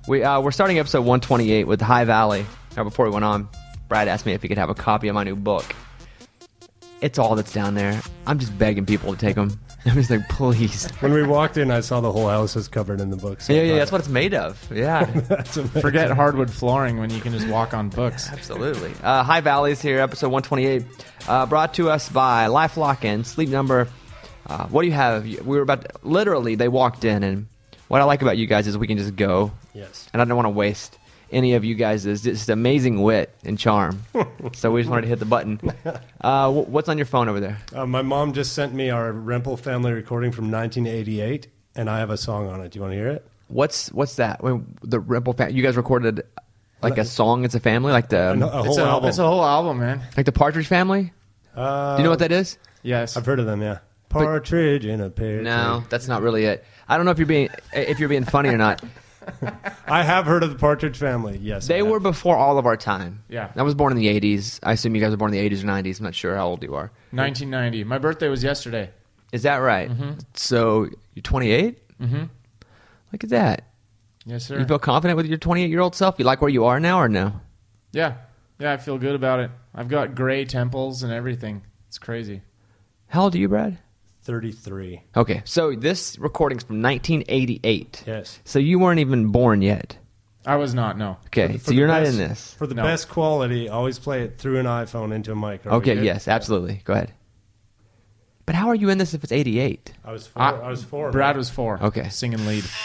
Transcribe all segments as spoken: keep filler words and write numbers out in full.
We, uh, we're starting episode one twenty-eight with High Valley. Now, before we went on, Brad asked me if he could have a copy of my new book. It's all that's down there. I'm just begging people to take them. I'm just like, please. When we walked in, I saw the whole house was covered in the books. Yeah, yeah, that's what it's made of. Yeah. That's amazing. Forget hardwood flooring when you can just walk on books. Absolutely. Uh, High Valley's here, episode one twenty-eight. Uh, brought to us by LifeLock and Sleep Number. Uh, what do you have? We were about to, literally, they walked in, and what I like about you guys is we can just go. Yes. And I don't want to waste any of you guys' just amazing wit and charm. So we just wanted to hit the button. Uh, what's on your phone over there? Uh, my mom just sent me our Rempel family recording from nineteen eighty-eight, and I have a song on it. Do you want to hear it? What's what's that? The Rempel family. You guys recorded like a song. It's a family, like the A, a whole It's a, album. it's a whole album, man. like the Partridge Family. Uh, Do you know what that is? Yes. I've heard of them, yeah. Partridge in a pear No, tree. that's not really it. I don't know if you're being if you're being funny or not. I have heard of the Partridge Family, yes. They I have. were before all of our time. Yeah. I was born in the eighties. I assume you guys were born in the eighties or nineties. I'm not sure how old you are. nineteen ninety. My birthday was yesterday. Is that right? Mm-hmm. So you're twenty-eight? Mm-hmm. Look at that. Yes, sir. You feel confident with your twenty-eight-year-old self? You like where you are now or no? Yeah. Yeah, I feel good about it. I've got gray temples and everything. It's crazy. How old are you, Brad? thirty-three. Okay, so this recording's from nineteen eighty-eight. Yes. So you weren't even born yet. I was not, no. Okay, For the- for so you're the not best- in this. For the No. best quality, always play it through an iPhone into a mic. Are we Okay, good? yes, absolutely. Go ahead. But how are you in this if it's eighty-eight? I was four. I, I, was four. Brad man. was four. Okay. Singing lead. Is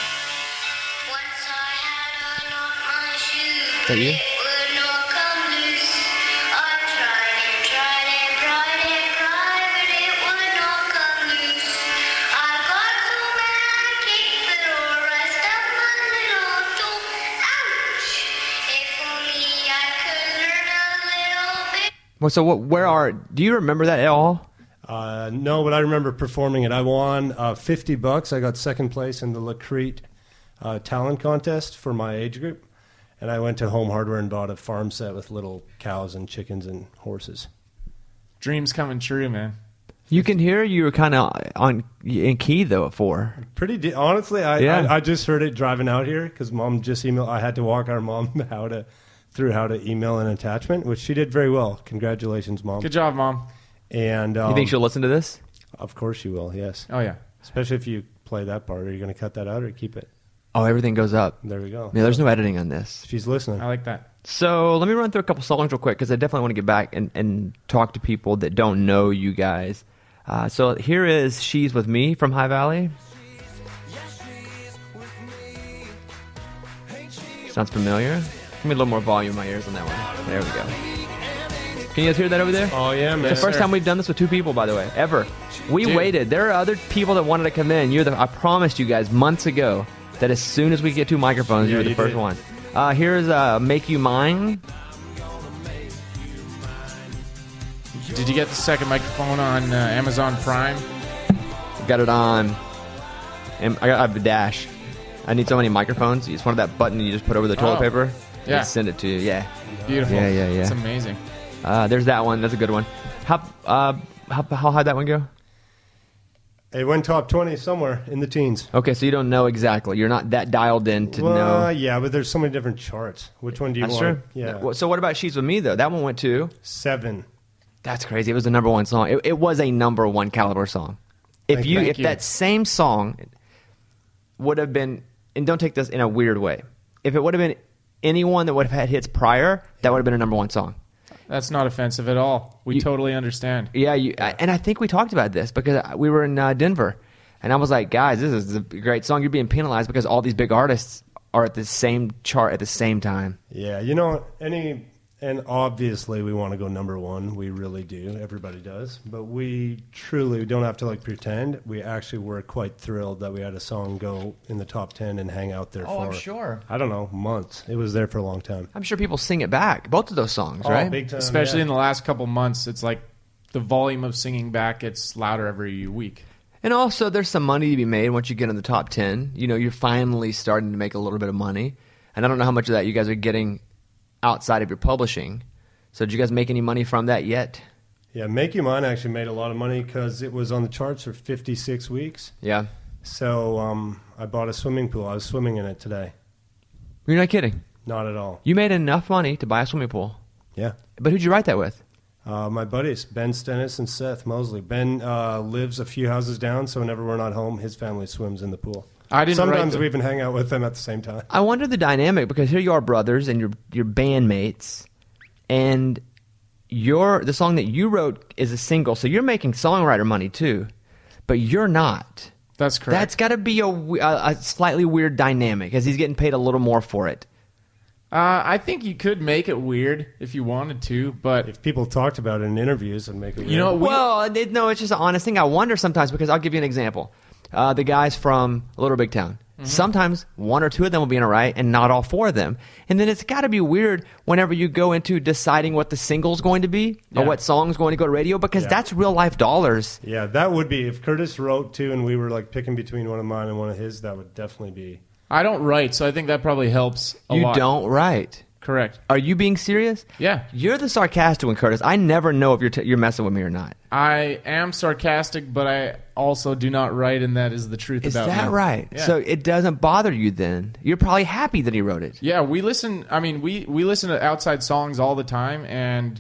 that you? Well, so what, where are, do you remember that at all? Uh, no, but I remember performing it. I won uh, fifty bucks. I got second place in the Lacrete uh, talent contest for my age group. And I went to Home Hardware and bought a farm set with little cows and chickens and horses. Dreams coming true, man. You can hear you were kind of on in key though at four. Pretty de- honestly, I, Yeah. I I just heard it driving out here because mom just emailed. I had to walk our mom how to through how to email an attachment, which she did very well. Congratulations, mom. Good job, Mom. And um, You think she'll listen to this? Of course she will. Yes, Oh, yeah. especially if you play that part. Are you going to cut that out or keep it? Oh, everything goes up. There we go. Yeah, there's no editing on this. She's listening. I like that. So let me run through a couple songs real quick because I definitely want to get back and, and talk to people that don't know you guys. Uh, so here is She's With Me from High Valley. Sounds familiar? Give me a little more volume in my ears on that one. There we go. Can you guys hear that over there? Oh yeah, man. The first sir. time we've done this with two people, by the way, ever. We Dude. waited. There are other people that wanted to come in. You're the. I promised you guys months ago that as soon as we get two microphones, Yeah, you were the you first did. one. Uh, here's uh, "Make You Mine." Did you get the second microphone on uh, Amazon Prime? Got it on. And I got I have the Dash. I need so many microphones. It's one of that button you just put over the toilet Oh. paper. Yeah. And send it to you. Yeah. Beautiful. Yeah, yeah, yeah. It's amazing. Uh, there's that one. That's a good one. How uh, how how high that one go? It went top twenty somewhere in the teens. Okay, so you don't know exactly. You're not that dialed in to well, know. yeah, but there's so many different charts. Which one do you That's want? true. Yeah, Well, So what about She's With Me though? That one went to. seven. That's crazy. It was the number one song. It, it was a number one caliber song. If Thank you, you. if Thank you. that same song would have been, and don't take this in a weird way, if it would have been anyone that would have had hits prior, that would have been a number one song. That's not offensive at all. We You- totally understand. Yeah, you, I- and I think we talked about this because we were in uh, Denver, and I was like, guys, this is a great song. You're being penalized because all these big artists are at the same chart at the same time. Yeah, you know, any and obviously we want to go number one. We really do. Everybody does, but we truly we don't have to like pretend. We actually were quite thrilled that we had a song go in the top ten and hang out there Oh, for. I'm sure. I don't know, months. It was there for a long time. I'm sure people sing it back, both of those songs, Oh, right? big time, Especially yeah. in the last couple months, it's like the volume of singing back gets louder every week. And also, there's some money to be made once you get in the top ten. You know, you're finally starting to make a little bit of money. And I don't know how much of that you guys are getting outside of your publishing. So did you guys make any money from that yet? Yeah, Make You Mine actually made a lot of money because it was on the charts for fifty-six weeks. Yeah. So um, I bought a swimming pool. I was swimming in it today. You're not kidding. Not at all. You made enough money to buy a swimming pool. Yeah. But who'd you write that with? Uh, my buddies, Ben Stennis and Seth Mosley. Ben uh, lives a few houses down, so whenever we're not home, his family swims in the pool. I didn't write Sometimes the- we even hang out with them at the same time. I wonder the dynamic, because here you are brothers and you're, you're bandmates, and your the song that you wrote is a single, so you're making songwriter money too, but you're not. That's correct. That's got to be a, we- a, a slightly weird dynamic, because he's getting paid a little more for it. Uh, I think you could make it weird if you wanted to, but If people talked about it in interviews and make it You know, weird. We- well, it, no, it's just an honest thing. I wonder sometimes, because I'll give you an example. Uh, the guys from Little Big Town. Mm-hmm. Sometimes one or two of them will be in a right, and not all four of them. And then it's got to be weird whenever you go into deciding what the single's going to be or Yeah. what song's going to go to radio, because Yeah. that's real life dollars. Yeah, that would be, if Curtis wrote two and we were like picking between one of mine and one of his, that would definitely be. I don't write, so I think that probably helps a You lot. don't write. Correct. Are you being serious? Yeah. You're the sarcastic one, Curtis. I never know if you're t- you're messing with me or not. I am sarcastic, but I also do not write, and that is the truth Is about that me. right? Yeah. So it doesn't bother you then? You're probably happy that he wrote it. Yeah, we listen. I mean, we we listen to outside songs all the time, and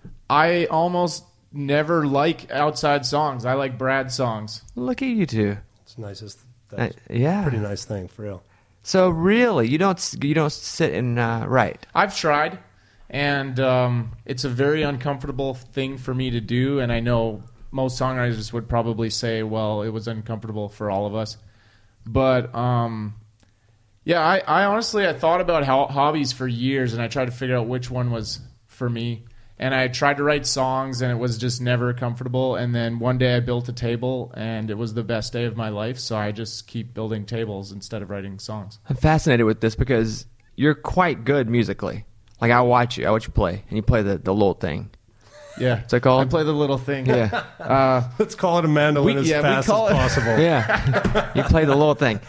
I almost never like outside songs. I like Brad's songs. Look at you two. It's the nicest. Uh, That's yeah. a pretty nice thing, for real. So really, you don't s- you don't sit and uh, write. I've tried, and um, it's a very uncomfortable thing for me to do. And I know most songwriters would probably say, "Well, it was uncomfortable for all of us." But um, yeah, I, I honestly I thought about ho- hobbies for years, and I tried to figure out which one was for me. And I tried to write songs, and it was just never comfortable. And then one day I built a table, and it was the best day of my life. So I just keep building tables instead of writing songs. I'm fascinated with this because you're quite good musically. Like I watch you, I watch you play, and you play the the little thing. Yeah, What's it called? I play the little thing. Yeah, Uh, Let's call it a mandolin We- as yeah, we fast call as it- possible. yeah. You play the little thing.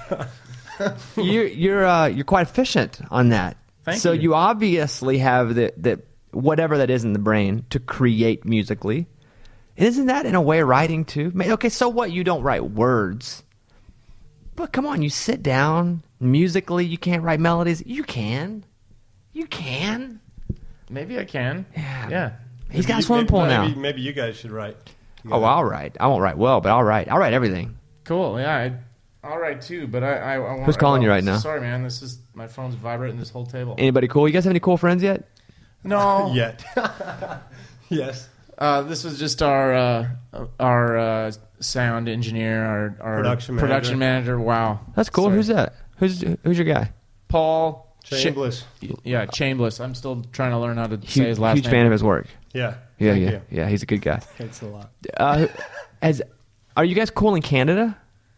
You you're uh, you're quite efficient on that. Thank so you. you obviously have the the whatever that is in the brain to create musically. Isn't that in a way writing too? Ma- Okay, so what? You don't write words, but come on, you sit down musically. You can't write melodies. You can, you can. maybe I can. Yeah. Yeah. He's got a Maybe- swimming pool maybe, now. Maybe, maybe you guys should write. Oh, I'll write. I won't write well, but I'll write. I'll write everything. Cool. Yeah. I, I'll write too, but I. I, I won't Who's write calling you well. right now? Sorry, man. This is my phone's vibrating this whole table. Anybody cool? You guys have any cool friends yet? No. Yet. Yes. Uh, this was just our uh, our uh, sound engineer, our, our Production production manager. Wow. That's cool. Sorry. Who's that? Who's who's your guy? Paul Shameless. Cha- yeah, Chambliss. I'm still trying to learn how to say Huge, his last huge name. fan of his work. Yeah. Yeah, Thank yeah, you. yeah. He's a good guy. Thanks a lot. Uh, as are you guys cool in Canada?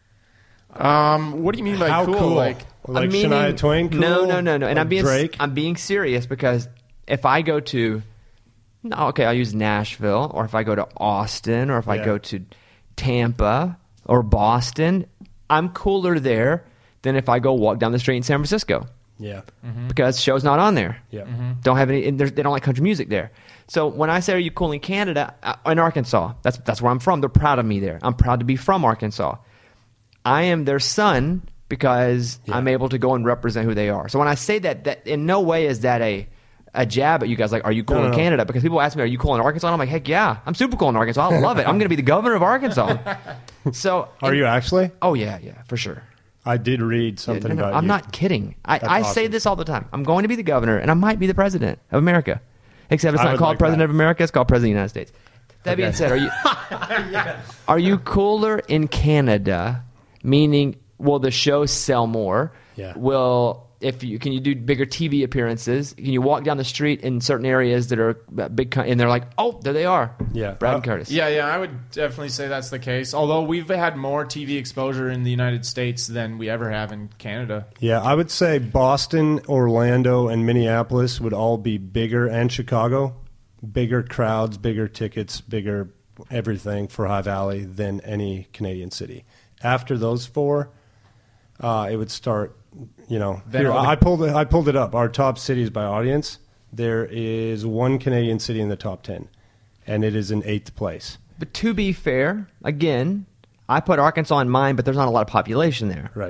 Um, what do you mean by How cool? cool? Like, Like I'm meaning- Shania Twain cool? No, no, no, no. And Like I'm being Drake? I'm being serious because if I go to, no, okay, I'll use Nashville, or if I go to Austin, or if I Yeah. go to Tampa or Boston, I'm cooler there than if I go walk down the street in San Francisco Yeah. because show's not on there. Yeah. Don't have any. And there's- they don't like country music there. So when I say, "Are you cool in Canada?" uh, in Arkansas, that's that's where I'm from. They're proud of me there. I'm proud to be from Arkansas. I am their son because Yeah. I'm able to go and represent who they are. So when I say that, that in no way is that a a jab at you guys. Like, are you cool No, no, in no. Canada? Because people ask me, "Are you cool in Arkansas?" And I'm like, "Heck yeah, I'm super cool in Arkansas. I love it. I'm going to be the governor of Arkansas." So Are you actually? Oh yeah, yeah, for sure. I did read Yeah, something no, no, about I'm you. not kidding. I, That's I say awesome. this all the time. I'm going to be the governor, and I might be the president of America. Except it's I not would called like president that. of America. It's called president of the United States. That being Okay. said, are you are you cooler in Canada? Meaning, will the show sell more? Yeah. Will if you can you do bigger T V appearances? Can you walk down the street in certain areas that are big, co- and they're like, oh, there they are. Yeah. Brad and Uh, Curtis. yeah, yeah, I would definitely say that's the case. Although we've had more T V exposure in the United States than we ever have in Canada. Yeah, I would say Boston, Orlando, and Minneapolis would all be bigger, and Chicago, bigger crowds, bigger tickets, bigger everything for High Valley than any Canadian city. After those four, uh, it would start. You know, Then here, all the- I pulled it. I pulled it up. Our top cities by audience. There is one Canadian city in the top ten, and it is in eighth place. But to be fair, again, I put Arkansas in mine, but there's not a lot of population there. Right.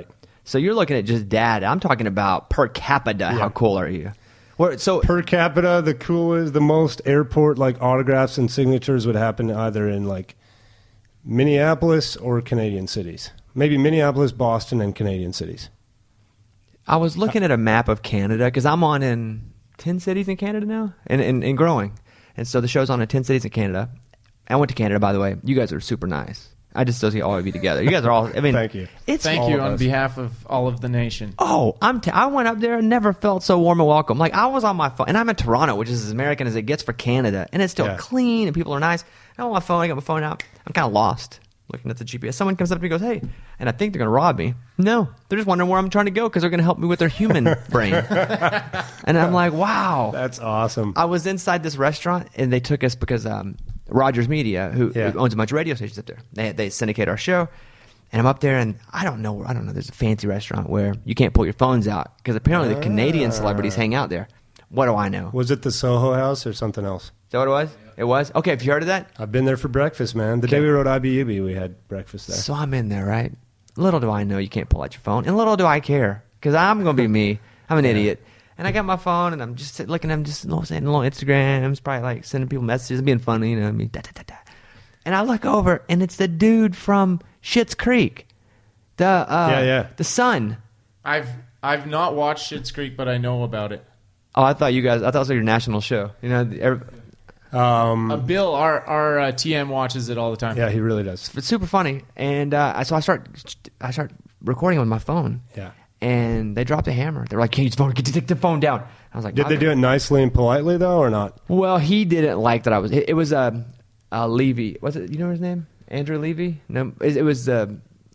So you're looking at just data. I'm talking about per capita. Yeah. How cool are you? Where, so Per capita, the coolest, the most airport like autographs and signatures would happen either in like Minneapolis or Canadian cities. Maybe Minneapolis, Boston, and Canadian cities. I was looking at a map of Canada because I'm on in ten cities in Canada now and, and, and growing. And so the show's on in ten cities in Canada. I went to Canada, by the way. You guys are super nice. I just associate all of you together. You guys are all, I mean, Thank you. It's Thank all you of on us. behalf of all of the nation. Oh, I'm t- I went up there and never felt so warm and welcome. Like, I was on my phone, and I'm in Toronto, which is as American as it gets for Canada, and it's still Yeah. clean, and people are nice. I'm on my phone, I got my phone out. I'm kind of lost looking at the G P S. Someone comes up to me and goes, hey, and I think they're going to rob me. No, they're just wondering where I'm trying to go because they're going to help me with their human brain. And I'm like, wow. That's awesome. I was inside this restaurant, and they took us because um, Rogers Media, who, Yeah. who owns a bunch of radio stations up there, they they syndicate our show. And I'm up there, and I don't know. I don't know. There's a fancy restaurant where you can't pull your phones out because apparently the Canadian celebrities hang out there. What do I know? Was it the Soho House or something else? Is that what it was? It was? Okay, have you heard of that? I've been there for breakfast, man. The day we wrote I B U B, we had breakfast there. So I'm in there, right? Little do I know you can't pull out your phone, and little do I care because I'm going to be me. I'm an idiot. And I got my phone, and I'm just looking. I'm just sending little Instagrams, probably like sending people messages, being funny, you know what I mean? Da, da, da, da. And I look over, and it's the dude from Schitt's Creek, the uh, Yeah, yeah. the son. I've I've not watched Schitt's Creek, but I know about it. Oh, I thought you guys. I thought it was like your national show. You know, the- every, Um, Uh, Bill, our our uh, T M watches it all the time. yeah, he really does. it's super funny. And uh, so I start, I start recording on my phone. Yeah. And they dropped a hammer. They're like, "Hey, you phone, get take the phone down." I was like, Did they do it nicely and politely though, or not? Well, he didn't like that I was. It, it was uh, uh, Levy. Was it? You know his name? Andrew Levy? No, it, it was uh,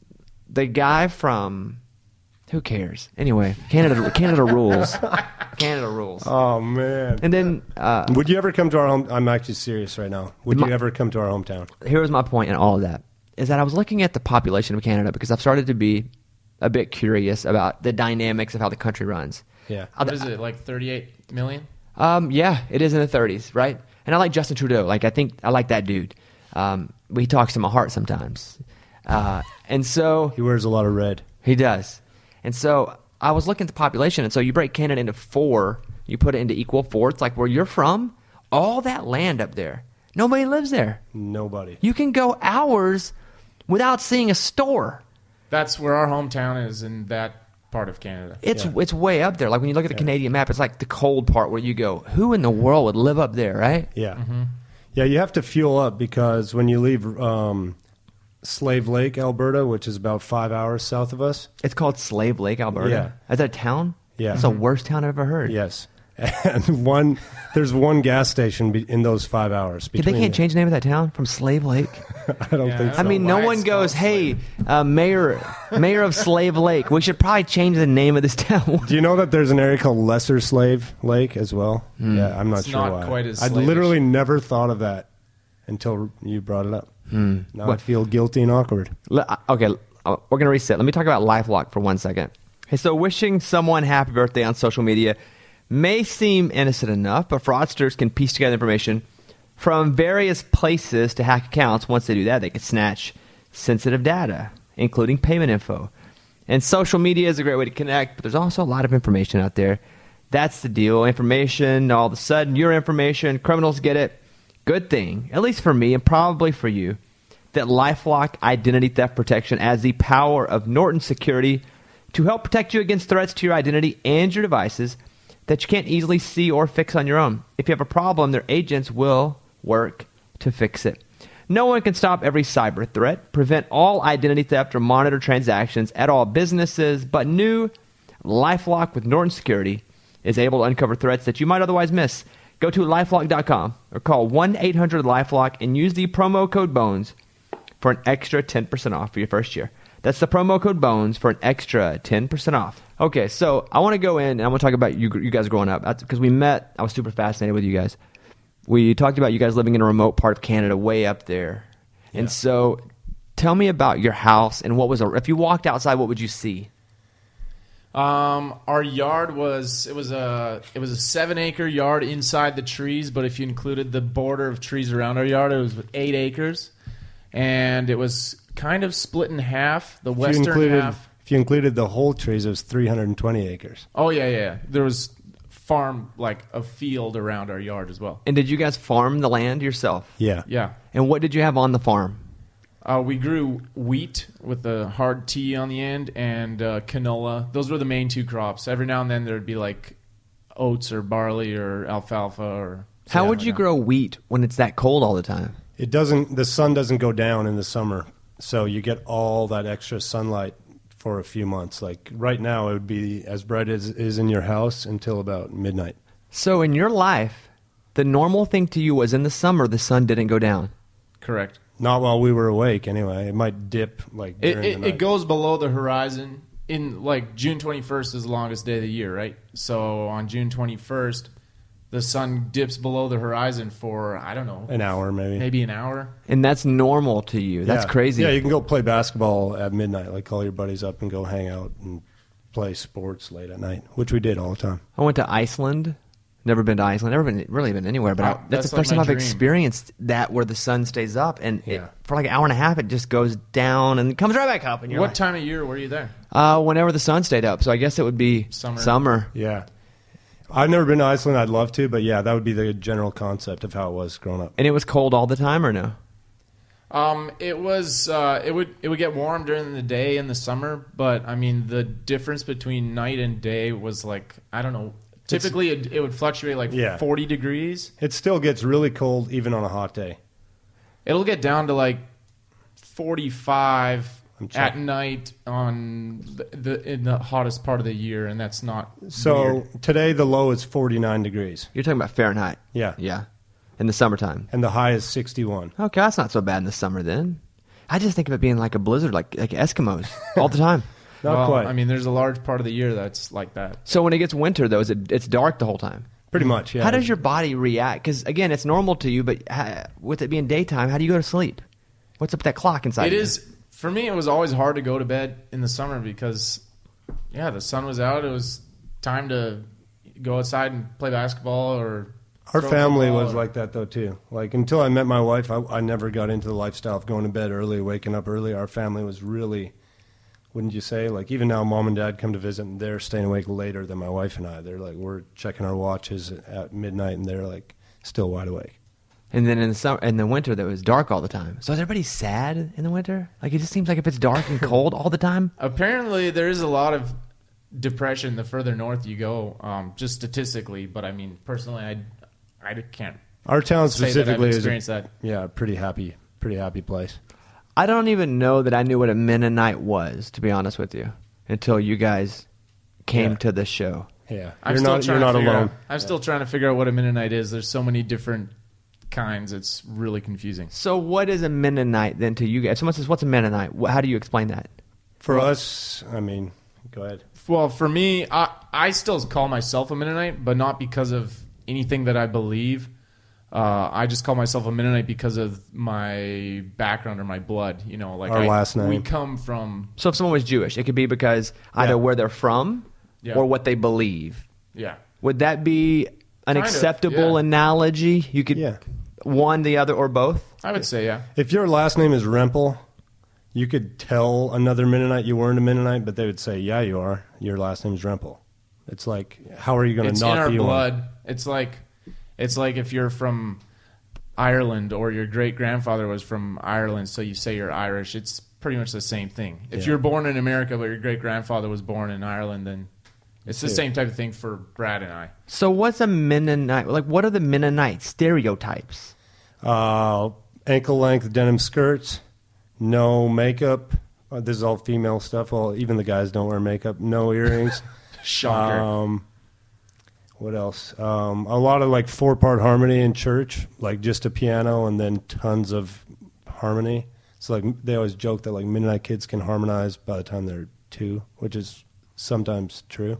the guy from. Who cares? Anyway, Canada. Canada rules. Canada rules. Oh man. And then uh, Would you ever come to our home? I'm actually serious right now. Would My- you ever come to our hometown? here was my point in all of that: is that I was looking at the population of Canada because I've started to be a bit curious about the dynamics of how the country runs. Yeah. What is it, like thirty-eight million? Um, yeah, it is in the thirties, right? And I like Justin Trudeau. Like, I think I like that dude. Um, he talks to my heart sometimes. Uh, and so He wears a lot of red. he does. And so I was looking at the population. And so you break Canada into four, you put it into equal fourths, like where you're from, all that land up there. Nobody lives there. Nobody. You can go hours without seeing a store. That's where our hometown is in that part of Canada. It's Yeah. it's way up there. Like when you look at the Canadian map, it's like the cold part where you go, who in the world would live up there, right? Yeah. Yeah, you have to fuel up because when you leave um, Slave Lake, Alberta, which is about five hours south of us. It's called Slave Lake, Alberta. Yeah. Is that a town? Yeah. That's the worst town I've ever heard. Yes. And one, there's one gas station be- in those five hours. They between can't the- change the name of that town from Slave Lake. I don't Yeah, think I so. I mean, know no why one it's goes, called "Hey, Slave uh, mayor, mayor of Slave Lake, we should probably change the name of this town." Do you know that there's an area called Lesser Slave Lake as well? Hmm. Yeah, I'm not It's sure not why. quite as I slavish. literally never thought of that until you brought it up. Now I What? feel guilty and awkward. Le- uh, okay, uh, we're gonna reset. Let me talk about LifeLock for one second. Hey, so wishing someone happy birthday on social media may seem innocent enough, but fraudsters can piece together information from various places to hack accounts. Once they do that, they can snatch sensitive data, including payment info. And social media is a great way to connect, but there's also a lot of information out there. That's the deal. Information, all of a sudden, your information, criminals get it. Good thing, at least for me and probably for you, that LifeLock Identity Theft Protection has the power of Norton Security to help protect you against threats to your identity and your devices that you can't easily see or fix on your own. If you have a problem, their agents will work to fix it. No one can stop every cyber threat, prevent all identity theft, or monitor transactions at all businesses, but new LifeLock with Norton Security is able to uncover threats that you might otherwise miss. Go to lifelock dot com or call one eight hundred LifeLock and use the promo code BONES for an extra ten percent off for your first year. That's the promo code BONES for an extra ten percent off. Okay, so I want to go in and I want to talk about you, you guys growing up. Because we met, I was super fascinated with you guys. We talked about you guys living in a remote part of Canada way up there. And Yeah. so tell me about your house and what was, a, if you walked outside, what would you see? Um, our yard was it was a it was a seven acre yard inside the trees, but if you included the border of trees around our yard, it was eight acres, and it was kind of split in half. The If you western included, half. if If you included the whole trees, it was three hundred twenty acres. Oh yeah, yeah. There was farm like a field around our yard as well. And did you guys farm the land yourself? Yeah. Yeah. And what did you have on the farm? Uh, we grew wheat with the hard T on the end and uh, canola. Those were the main two crops. Every now and then there'd be like oats or barley or alfalfa or. How yeah, would you yeah. grow wheat when it's that cold all the time? It doesn't. The sun doesn't go down in the summer, so you get all that extra sunlight for a few months. Like right now, it would be as bright as it is in your house until about midnight. So in your life, the normal thing to you was in the summer the sun didn't go down. Correct. Not while we were awake, anyway. It might dip like It, during it, the night. it goes below the horizon. In like June twenty-first is the longest day of the year, right? So on June twenty-first, the sun dips below the horizon for, I don't know, An hour, maybe. maybe an hour. And that's normal to you. That's Yeah. crazy. Yeah, you can go play basketball at midnight. Like call your buddies up and go hang out and play sports late at night, which we did all the time. I went to Iceland. Never been to Iceland. Never been really been anywhere. But Wow, I, that's, that's the like first time my I've dream. experienced that where the sun stays up and it, Yeah. for like an hour and a half it just goes down and comes right back up. And you're What like, time of year were you there? Uh, whenever the sun stayed up. So I guess it would be Summer. Summer. Yeah. I've never been to Iceland. I'd love to, but yeah, that would be the general concept of how it was growing up. And it was cold all the time, or no? Um, it was uh, it would it would get warm during the day in the summer, but I mean the difference between night and day was like I don't know. Typically, it, it would fluctuate like Yeah. forty degrees. It still gets really cold even on a hot day. It'll get down to like forty-five I'm at checking. night on the, the in the hottest part of the year, and that's not So weird. today the low is forty-nine degrees. You're talking about Fahrenheit. Yeah. Yeah. In the summertime. And the high is sixty-one. Okay, that's not so bad in the summer then. I just think of it being like a blizzard, like like Eskimos all the time. Not well, quite. I mean, there's a large part of the year that's like that. So when it gets winter, though, is it it's dark the whole time? Pretty much, yeah. How does your body react? Because again, it's normal to you, but uh, with it being daytime, how do you go to sleep? What's up with that clock inside? It you? is for me. It was always hard to go to bed in the summer because, yeah, the sun was out. It was time to go outside and play basketball or. Our throw family football was or- like that though too. Like until I met my wife, I, I never got into the lifestyle of going to bed early, waking up early. Our family was really, wouldn't you say? Like even now, mom and dad come to visit, and they're staying awake later than my wife and I. They're like we're checking our watches at midnight, and they're like still wide awake. And then in the summer, in the winter, that was dark all the time. So is everybody sad in the winter? Like it just seems like if it's dark and cold all the time. Apparently, there is a lot of depression the further north you go, um, just statistically. But I mean, personally, I, I can't Our town say that I've specifically is a, experienced that. yeah, pretty happy, pretty happy place. I don't even know that I knew what a Mennonite was, to be honest with you, until you guys came Yeah. to the show. Yeah, I'm you're still not trying you're not to figure alone. Out, I'm still trying to figure out what a Mennonite is. There's so many different kinds. It's really confusing. So what is a Mennonite then to you guys? Someone says, what's a Mennonite? Wh- How do you explain that? For us, I mean, go ahead. Well, for me, I, I still call myself a Mennonite, but not because of anything that I believe. Uh, I just call myself a Mennonite because of my background or my blood. You know, like Our I, last name. We come from So if someone was Jewish, it could be because either Yeah. where they're from Yeah. or what they believe. yeah. Would that be an Kind of, acceptable yeah. analogy? You could Yeah. one, the other, or both? I would say yeah. If your last name is Rempel, you could tell another Mennonite you weren't a Mennonite, but they would say, "Yeah, you are. Your last name is Rempel." It's like, how are you going to It's not in our be one? blood. It's like it's like if you're from Ireland or your great grandfather was from Ireland, so you say you're Irish. It's pretty much the same thing. If Yeah. you're born in America but your great grandfather was born in Ireland, then it's the Yeah. same type of thing for Brad and I. So what's a Mennonite? Like, what are the Mennonite stereotypes? Uh, ankle length denim skirts, no makeup. Uh, this is all female stuff. Well, even the guys don't wear makeup. No earrings. Shocker. Um, what else? Um, a lot of like four part harmony in church, like just a piano and then tons of harmony. So like they always joke that like Mennonite kids can harmonize by the time they're two, which is sometimes true.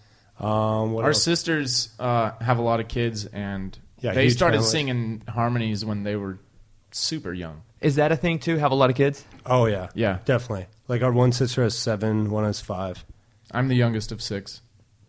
Um, what Our else? sisters uh, have a lot of kids, and Yeah, they huge started families. singing harmonies when they were super young. Is that a thing too? Have a lot of kids? Oh yeah, Yeah. definitely. Like our one sister has seven, one has five. I'm the youngest of six.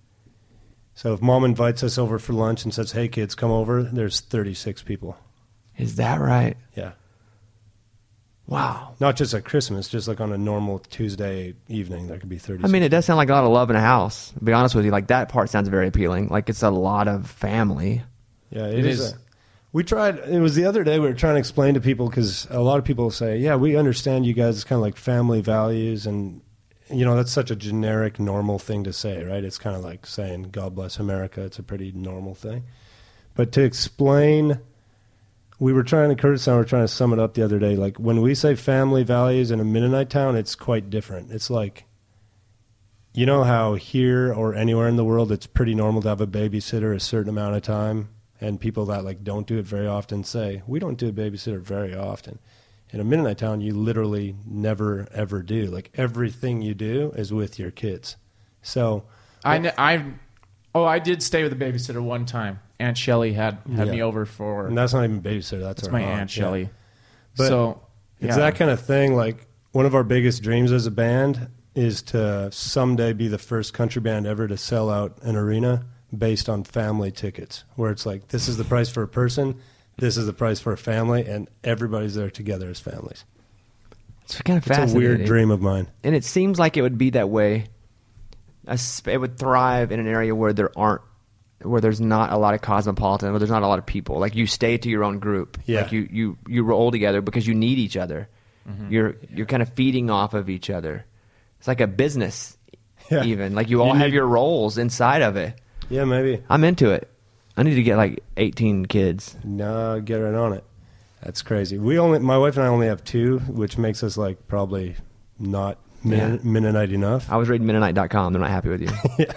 So if mom invites us over for lunch and says, "Hey kids, come over," there's thirty-six people. Is that right? Yeah. Wow. Not just at Christmas, just like on a normal Tuesday evening, there could be thirty. I mean, it does sound like a lot of love in a house. To be honest with you, like that part sounds very appealing. Like it's a lot of family. Yeah, it, It is. is. A, we tried. It was the other day we were trying to explain to people because a lot of people say, "Yeah, we understand you guys. It's kind of like family values," and you know that's such a generic, normal thing to say, right? It's kind of like saying "God bless America." It's a pretty normal thing, but to explain. We were trying to, Curtis and I were trying to sum it up the other day. Like when we say family values in a Mennonite town, it's quite different. It's like, you know how here or anywhere in the world it's pretty normal to have a babysitter a certain amount of time, and people that like don't do it very often say, we don't do a babysitter very often. In a Mennonite town, you literally never, ever do. Like everything you do is with your kids. So I, kn- I, oh, I did stay with a babysitter one time. Aunt Shelley had, had Yeah. me over for. And that's not even babysitter. That's, That's our my aunt, Aunt yeah. Shelley. But so it's yeah. that kind of thing. Like one of our biggest dreams as a band is to someday be the first country band ever to sell out an arena based on family tickets, where it's like this is the price for a person, this is the price for a family, and everybody's there together as families. It's kind of It's fascinating. a weird dream of mine. And it seems like it would be that way. A sp- It would thrive in an area where there aren't, where there's not a lot of cosmopolitan, where there's not a lot of people. Like you stay to your own group. Yeah. Like you, you, you roll together because you need each other. Mm-hmm. You're you're kind of feeding off of each other. It's like a business, Yeah. even. Like you all You have need- your roles inside of it. Yeah, maybe. I'm into it. I need to get like eighteen kids. No, get right on it. That's crazy. We only, my wife and I only have two, which makes us like probably not Min- Yeah. Mennonite enough. I was reading Mennonite dot com. They're not happy with you.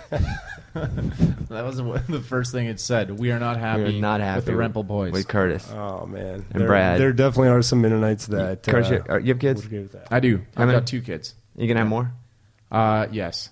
That was the first thing it said. We are not happy, We're not happy with the Rempel boys. with Curtis. Oh man, And there, Brad. There definitely are some Mennonites that. Curtis, uh, you- are- you have kids? would agree with that. I do. How I've many? got two kids. You gonna have more? Uh, yes,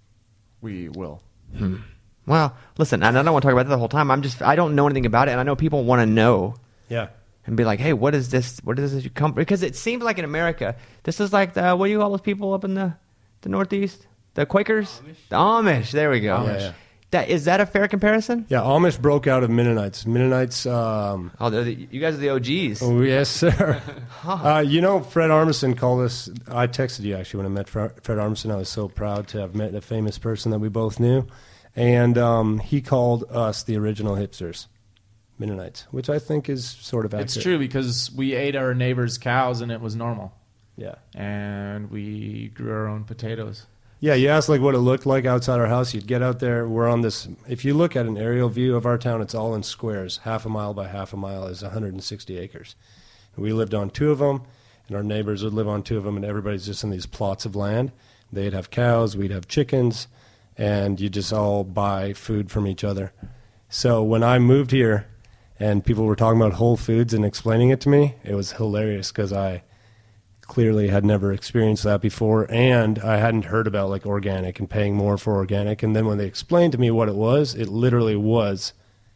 we will. Well, listen, and I don't want to talk about that the whole time. I'm just, I don't know anything about it, and I know people want to know Yeah. and be like, hey, what is this? What is this you come? Because it seems like in America, this is like the, what do you call those people up in the, the Northeast? The Quakers? The Amish. There we go. Amish. Yeah. That, is that a fair comparison? Yeah, Amish broke out of Mennonites. Mennonites. Um, Oh, they're the, you guys are the O Gs. oh yes, sir. uh, you know, Fred Armisen called us. I texted you actually when I met Fred, Fred Armisen. I was so proud to have met a famous person that we both knew, and um, he called us the original hipsters, Mennonites, which I think is sort of accurate. It's true because we ate our neighbors' cows and it was normal, Yeah. and we grew our own potatoes. Yeah, you asked like what it looked like outside our house. You'd get out there. We're on this. If you look at an aerial view of our town, it's all in squares. Half a mile by half a mile is one hundred sixty acres. And we lived on two of them, and our neighbors would live on two of them, and everybody's just in these plots of land. They'd have cows, we'd have chickens, and you just all buy food from each other. So when I moved here, and people were talking about Whole Foods and explaining it to me, it was hilarious because I clearly had never experienced that before, and I hadn't heard about like organic and paying more for organic. And then when they explained to me what it was, it literally was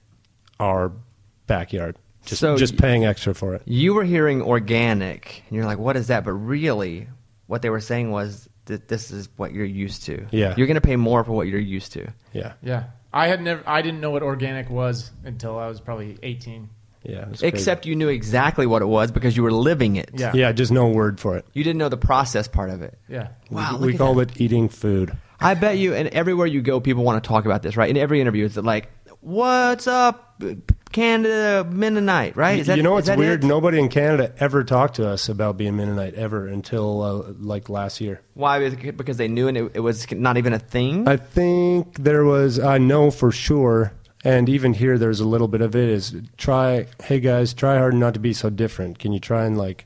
our backyard, just So just y- paying extra for it. You were hearing organic, and you're like, what is that? But really, what they were saying was that this is what you're used to. Yeah. You're going to pay more for what you're used to. Yeah, Yeah, I had never. I didn't know what organic was until I was probably eighteen. yeah. it was crazy. Except you knew exactly what it was because you were living it. Yeah. yeah, just no word for it. You didn't know the process part of it. Yeah. Wow, we look at call that. it eating food. I bet you, and everywhere you go, people want to talk about this, right? In every interview, it's like, what's up, Canada Mennonite, right? Is that, you know is what's that weird? it? Nobody in Canada ever talked to us about being Mennonite ever until uh, like last year. Why? Because they knew and it, it was not even a thing? I think there was, I know for sure, and even here there's a little bit of it, is try, hey guys, try hard not to be so different. Can you try and like,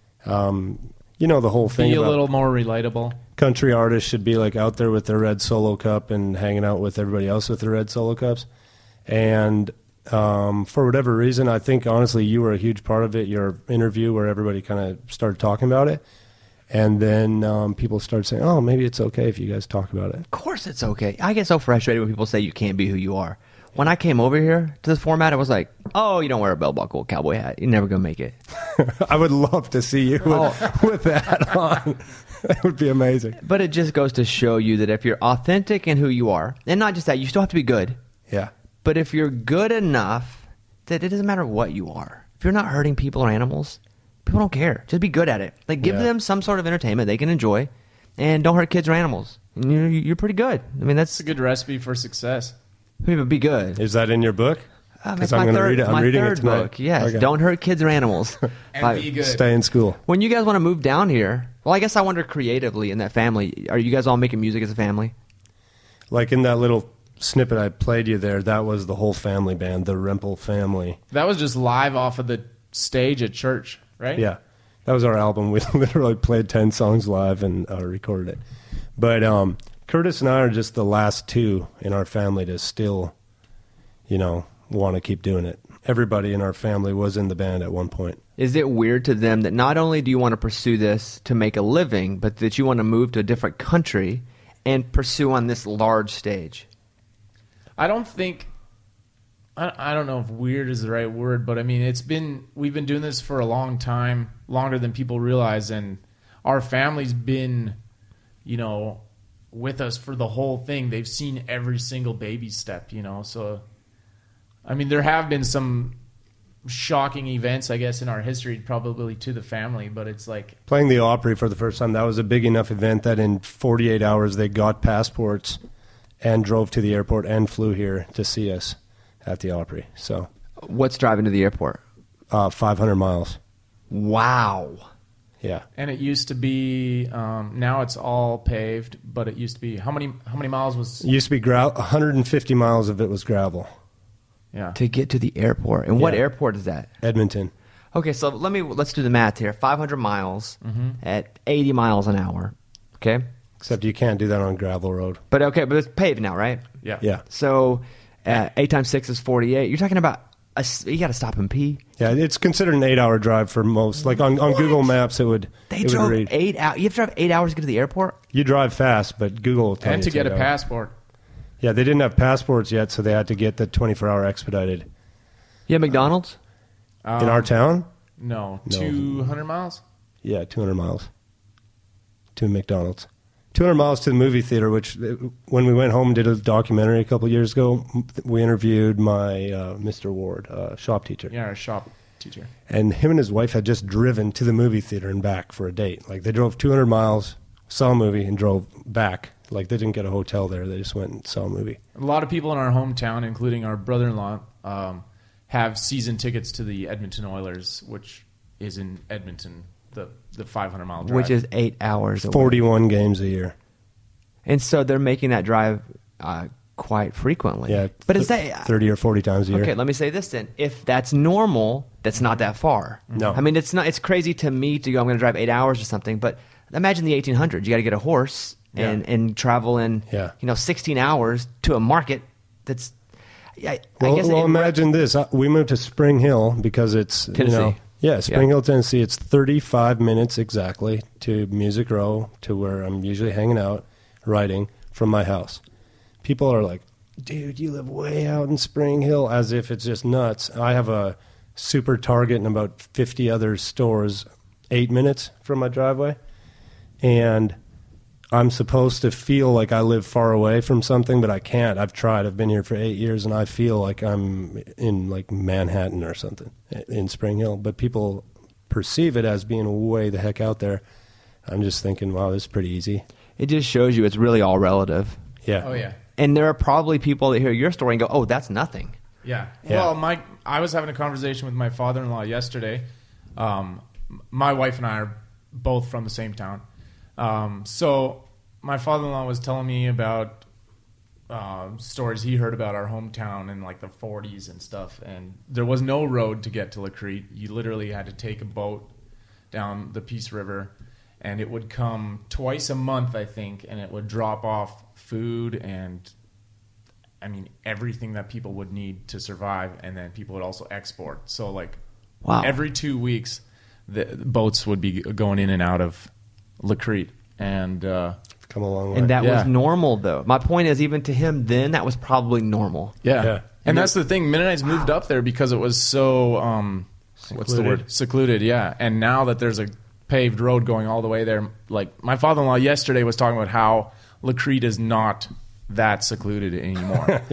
um, you know, the whole thing Be a about little more relatable. country artists should be like out there with their red solo cup and hanging out with everybody else with their red solo cups. And um, for whatever reason, I think honestly you were a huge part of it, your interview where everybody kind of started talking about it. And then um, people started saying, oh, maybe it's okay if you guys talk about it. Of course it's okay. I get so frustrated when people say you can't be who you are. When I came over here to this format, it was like, oh, you don't wear a belt buckle cowboy hat. You're never going to make it. I would love to see you with, Oh. with that on. That would be amazing. But it just goes to show you that if you're authentic in who you are, and not just that, you still have to be good. Yeah. But if you're good enough, that it doesn't matter what you are. If you're not hurting people or animals, People don't care. Just be good at it. Like, give Yeah. them some sort of entertainment they can enjoy, and don't hurt kids or animals. And you're, you're pretty good. I mean, that's It's a good recipe for success. I mean, but be good. Is that in your book? Um, 'Cause it's I'm my gonna third, read it. I'm my reading it third tonight. book. Yes, Okay. don't hurt kids or animals. And By- be good. Stay in school. When you guys want to move down here, well, I guess I wonder creatively in that family, are you guys all making music as a family? Like in that little snippet I played you there, that was the whole family band, the Rempel family. That was just live off of the stage at church, right? Yeah, that was our album. We literally played ten songs live and uh, recorded it. But um, Curtis and I are just the last two in our family to still, you know, want to keep doing it. Everybody in our family was in the band at one point. Is it weird to them that not only do you want to pursue this to make a living, but that you want to move to a different country and pursue on this large stage? I don't think I, I don't know if weird is the right word, but I mean it's been we've been doing this for a long time, longer than people realize, and our family's been, you know, with us for the whole thing. They've seen every single baby step, you know. So I mean there have been some shocking events, I guess, in our history, probably to the family, but it's like Playing the Opry for the first time, that was a big enough event that in forty-eight hours they got passports and drove to the airport and flew here to see us at the Opry. So What's driving to the airport? uh, five hundred miles. Wow. Yeah. and it used to be um, now it's all paved, but it used to be how many how many miles was It used to be gra- one hundred fifty miles of it was gravel. yeah To get to the airport. And what Yeah. airport is that? Edmonton. Okay, so let me let's do the math here. five hundred miles at eighty miles an hour. Okay? Except you can't do that on a gravel road. But okay, but it's paved now, right? yeah Yeah. So uh, eight times six is forty-eight. You're talking about a s you got to stop and pee. Yeah, it's considered an eight-hour drive for most. Like on, on Google Maps, it would. They it would drove read. eight hours. You have to drive eight hours to get to the airport. You drive fast, but Google will tell and you to it's get eight a hours. passport. Yeah, they didn't have passports yet, so they had to get the twenty-four hour expedited. You have McDonald's? Um, In our town, no, No. two hundred miles. yeah, two hundred miles to McDonald's. two hundred miles to the movie theater, which uh, when we went home and did a documentary a couple of years ago, we interviewed my uh, Mister Ward, uh, shop teacher. Yeah, our shop teacher. And him and his wife had just driven to the movie theater and back for a date. Like they drove two hundred miles, saw a movie, and drove back. Like they didn't get a hotel there. They just went and saw a movie. A lot of people in our hometown, including our brother-in-law, um, have season tickets to the Edmonton Oilers, which is in Edmonton, the the five hundred mile drive. Which is eight hours away. forty-one games a year. And so they're making that drive uh, quite frequently. Yeah. But is th- that... thirty or forty times a year? Okay, let me say this then. If that's normal, that's not that far. No. I mean, it's not. It's crazy to me to go, I'm going to drive eight hours or something, but imagine the eighteen hundreds. You got to get a horse and, Yeah. and travel in, Yeah. you know, sixteen hours to a market that's... I, Well, I guess well it- imagine this. Uh, We moved to Spring Hill because it's, Tennessee. you know... Yeah, Spring Yeah. Hill, Tennessee. It's thirty-five minutes exactly to Music Row, to where I'm usually hanging out, writing from my house. People are like, dude, you live way out in Spring Hill, as if it's just nuts. I have a super Target and about fifty other stores eight minutes from my driveway. And I'm supposed to feel like I live far away from something, but I can't. I've tried. I've been here for eight years, and I feel like I'm in like Manhattan or something in Spring Hill. But people perceive it as being way the heck out there. I'm just thinking, wow, this is pretty easy. It just shows you it's really all relative. Yeah. Oh yeah, And there are probably people that hear your story and go, oh, that's nothing. yeah. Yeah. Well, my I was having a conversation with my father-in-law yesterday. Um, my wife and I are both from the same town. Um, so my father-in-law was telling me about uh, stories he heard about our hometown in like the forties and stuff. And there was no road to get to Lacrete. You literally had to take a boat down the Peace River, and it would come twice a month, I think, and it would drop off food and, I mean, everything that people would need to survive, and then people would also export. So, like, Wow. every two weeks, the the boats would be going in and out of Lacrete, and uh, Come a long way. And that Yeah. was normal, though. My point is, even to him then, that was probably normal. yeah. Yeah. And that's the thing. Mennonites moved up there because it was so um, what's the Secluded. word? Secluded. Yeah. And now that there's a paved road going all the way there, like my father-in-law yesterday was talking about how Lacrete is not that secluded anymore. yeah.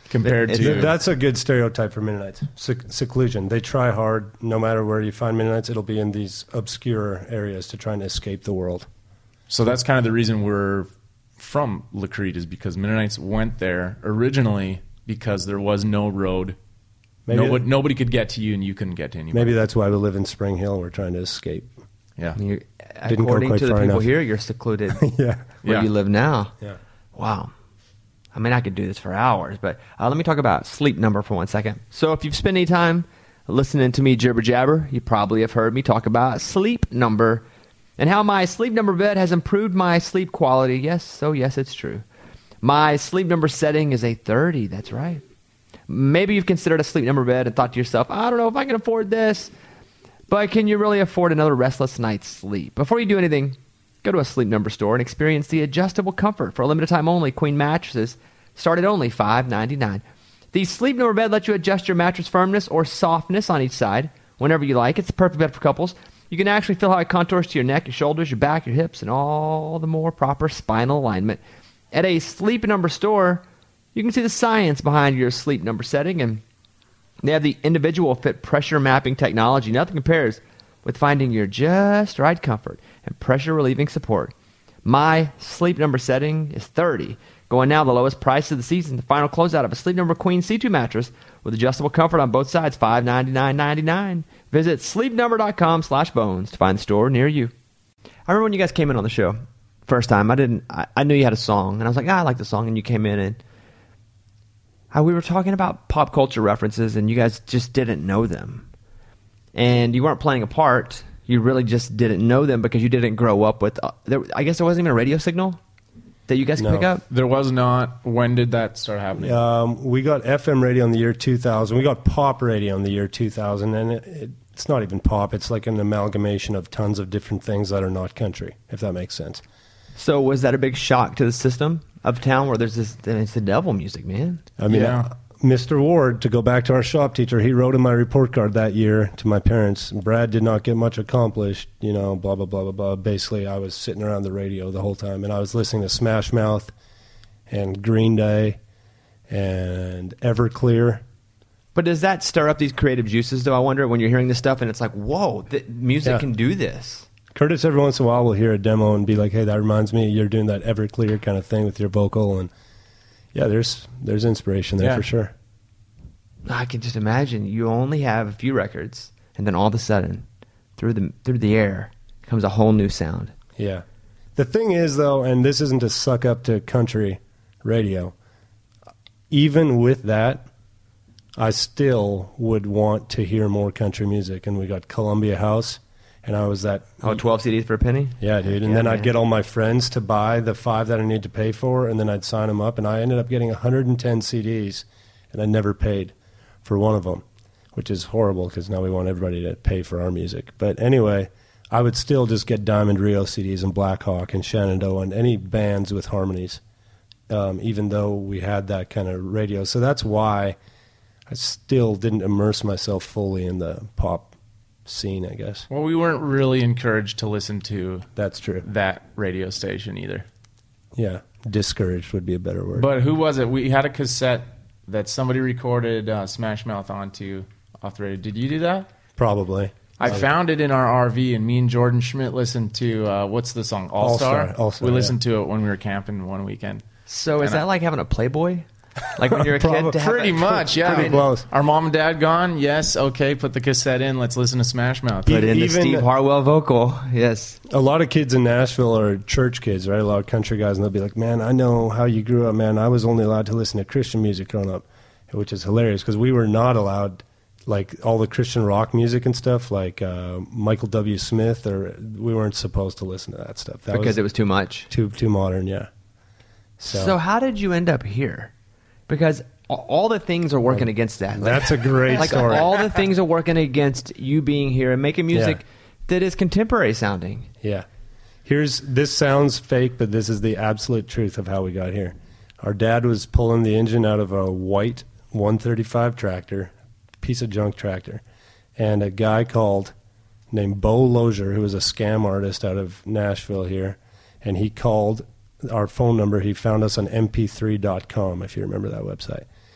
compared It's- to That's a good stereotype for Mennonites. Sec- seclusion. They try hard. No matter where you find Mennonites, it'll be in these obscure areas to try and escape the world. So that's kind of the reason we're from La Crete, is because Mennonites went there originally because there was no road. Maybe, Nobody, nobody could get to you, and you couldn't get to anybody. maybe that's why we live in Spring Hill. We're trying to escape. Yeah. You, Didn't go according quite to the far people enough. here, you're secluded yeah. where Yeah. you live now. Yeah. Wow. I mean, I could do this for hours, but uh, let me talk about Sleep Number for one second. So if you've spent any time listening to me jibber jabber, you probably have heard me talk about Sleep Number and how my Sleep Number bed has improved my sleep quality. Yes, oh yes, it's true. My Sleep Number setting is a thirty, that's right. Maybe you've considered a Sleep Number bed and thought to yourself, I don't know if I can afford this, but can you really afford another restless night's sleep? Before you do anything, go to a Sleep Number store and experience the adjustable comfort. For a limited time only, Queen mattresses start at only five ninety-nine. The Sleep Number bed lets you adjust your mattress firmness or softness on each side whenever you like. It's the perfect bed for couples. You can actually feel how it contours to your neck, your shoulders, your back, your hips, and all the more proper spinal alignment. At a Sleep Number store, you can see the science behind your Sleep Number setting, and they have the individual fit pressure mapping technology. Nothing compares with finding your just right comfort and pressure relieving support. My Sleep Number setting is thirty. Going now, the lowest price of the season, the final closeout of a Sleep Number Queen C two mattress with adjustable comfort on both sides, five ninety-nine ninety-nine. Visit sleepnumber.com slash bones to find the store near you. I remember when you guys came in on the show first time. I didn't. I, I knew you had a song, and I was like, ah, I like the song, and you came in and I, we were talking about pop culture references, and you guys just didn't know them, and you weren't playing a part. You really just didn't know them because you didn't grow up with. Uh, there, I guess there wasn't even a radio signal that you guys could No. pick up. There was not. When did that start happening? Um, we got F M radio in the year two thousand. We got pop radio in the year two thousand, and it, it, it's not even pop. It's like an amalgamation of tons of different things that are not country, if that makes sense. So was that a big shock to the system of town where there's this? It's the devil music, man. I mean, Yeah. uh, Mister Ward, to go back to our shop teacher, he wrote in my report card that year to my parents, Brad did not get much accomplished, you know, blah, blah, blah, blah, blah. Basically, I was sitting around the radio the whole time, and I was listening to Smash Mouth and Green Day and Everclear. But does that stir up these creative juices, though? I wonder when you're hearing this stuff and it's like, whoa, th- music Yeah. can do this. Curtis, every once in a while, will hear a demo and be like, hey, that reminds me, you're doing that Everclear kind of thing with your vocal. And yeah, there's there's inspiration there Yeah. for sure. I can just imagine you only have a few records, and then all of a sudden, through the through the air, comes a whole new sound. Yeah. The thing is, though, and this isn't to suck up to country radio, even with that, I still would want to hear more country music. And we got Columbia House, and I was that. Oh, twelve C Ds for a penny? Yeah, dude. And Yeah, then man. I'd get all my friends to buy the five that I need to pay for, and then I'd sign them up. And I ended up getting one hundred ten C Ds, and I never paid for one of them, which is horrible because now we want everybody to pay for our music. But anyway, I would still just get Diamond Rio C Ds and Black Hawk and Shenandoah and any bands with harmonies, um, even though we had that kind of radio. So that's why I still didn't immerse myself fully in the pop scene, I guess. Well, we weren't really encouraged to listen to That's true. that radio station either. Yeah, discouraged would be a better word. But who was it? We had a cassette that somebody recorded uh, Smash Mouth onto off the radio. Did you do that? Probably. I found it in our R V, and me and Jordan Schmidt listened to, uh, what's the song? All Star? All-Star, All-Star, We yeah. listened to it when we were camping one weekend. So is And I- that like having a Playboy? Like when you're a kid Probably. to have Pretty a- much, yeah. Pretty close. Our mom and dad gone? Yes, okay, put the cassette in. Let's listen to Smash Mouth. Put in the Even- Steve Harwell vocal. Yes. A lot of kids in Nashville are church kids, right? A lot of country guys, and they'll be like, man, I know how you grew up, man. I was only allowed to listen to Christian music growing up, which is hilarious because we were not allowed, like, all the Christian rock music and stuff, like uh, Michael W. Smith, or we weren't supposed to listen to that stuff. That Because was it was too much. too too modern, yeah. So, So how did you end up here? Because a- all the things are working against that. Like, that's a great like story. all the things are working against you being here and making music Yeah. that is contemporary sounding. Yeah. Here's this sounds fake, but this is the absolute truth of how we got here. Our dad was pulling the engine out of a white one thirty-five tractor, piece of junk tractor, and a guy called named Bo Lozier, who was a scam artist out of Nashville here, and he called our phone number. He found us on M P three dot com, if you remember that website.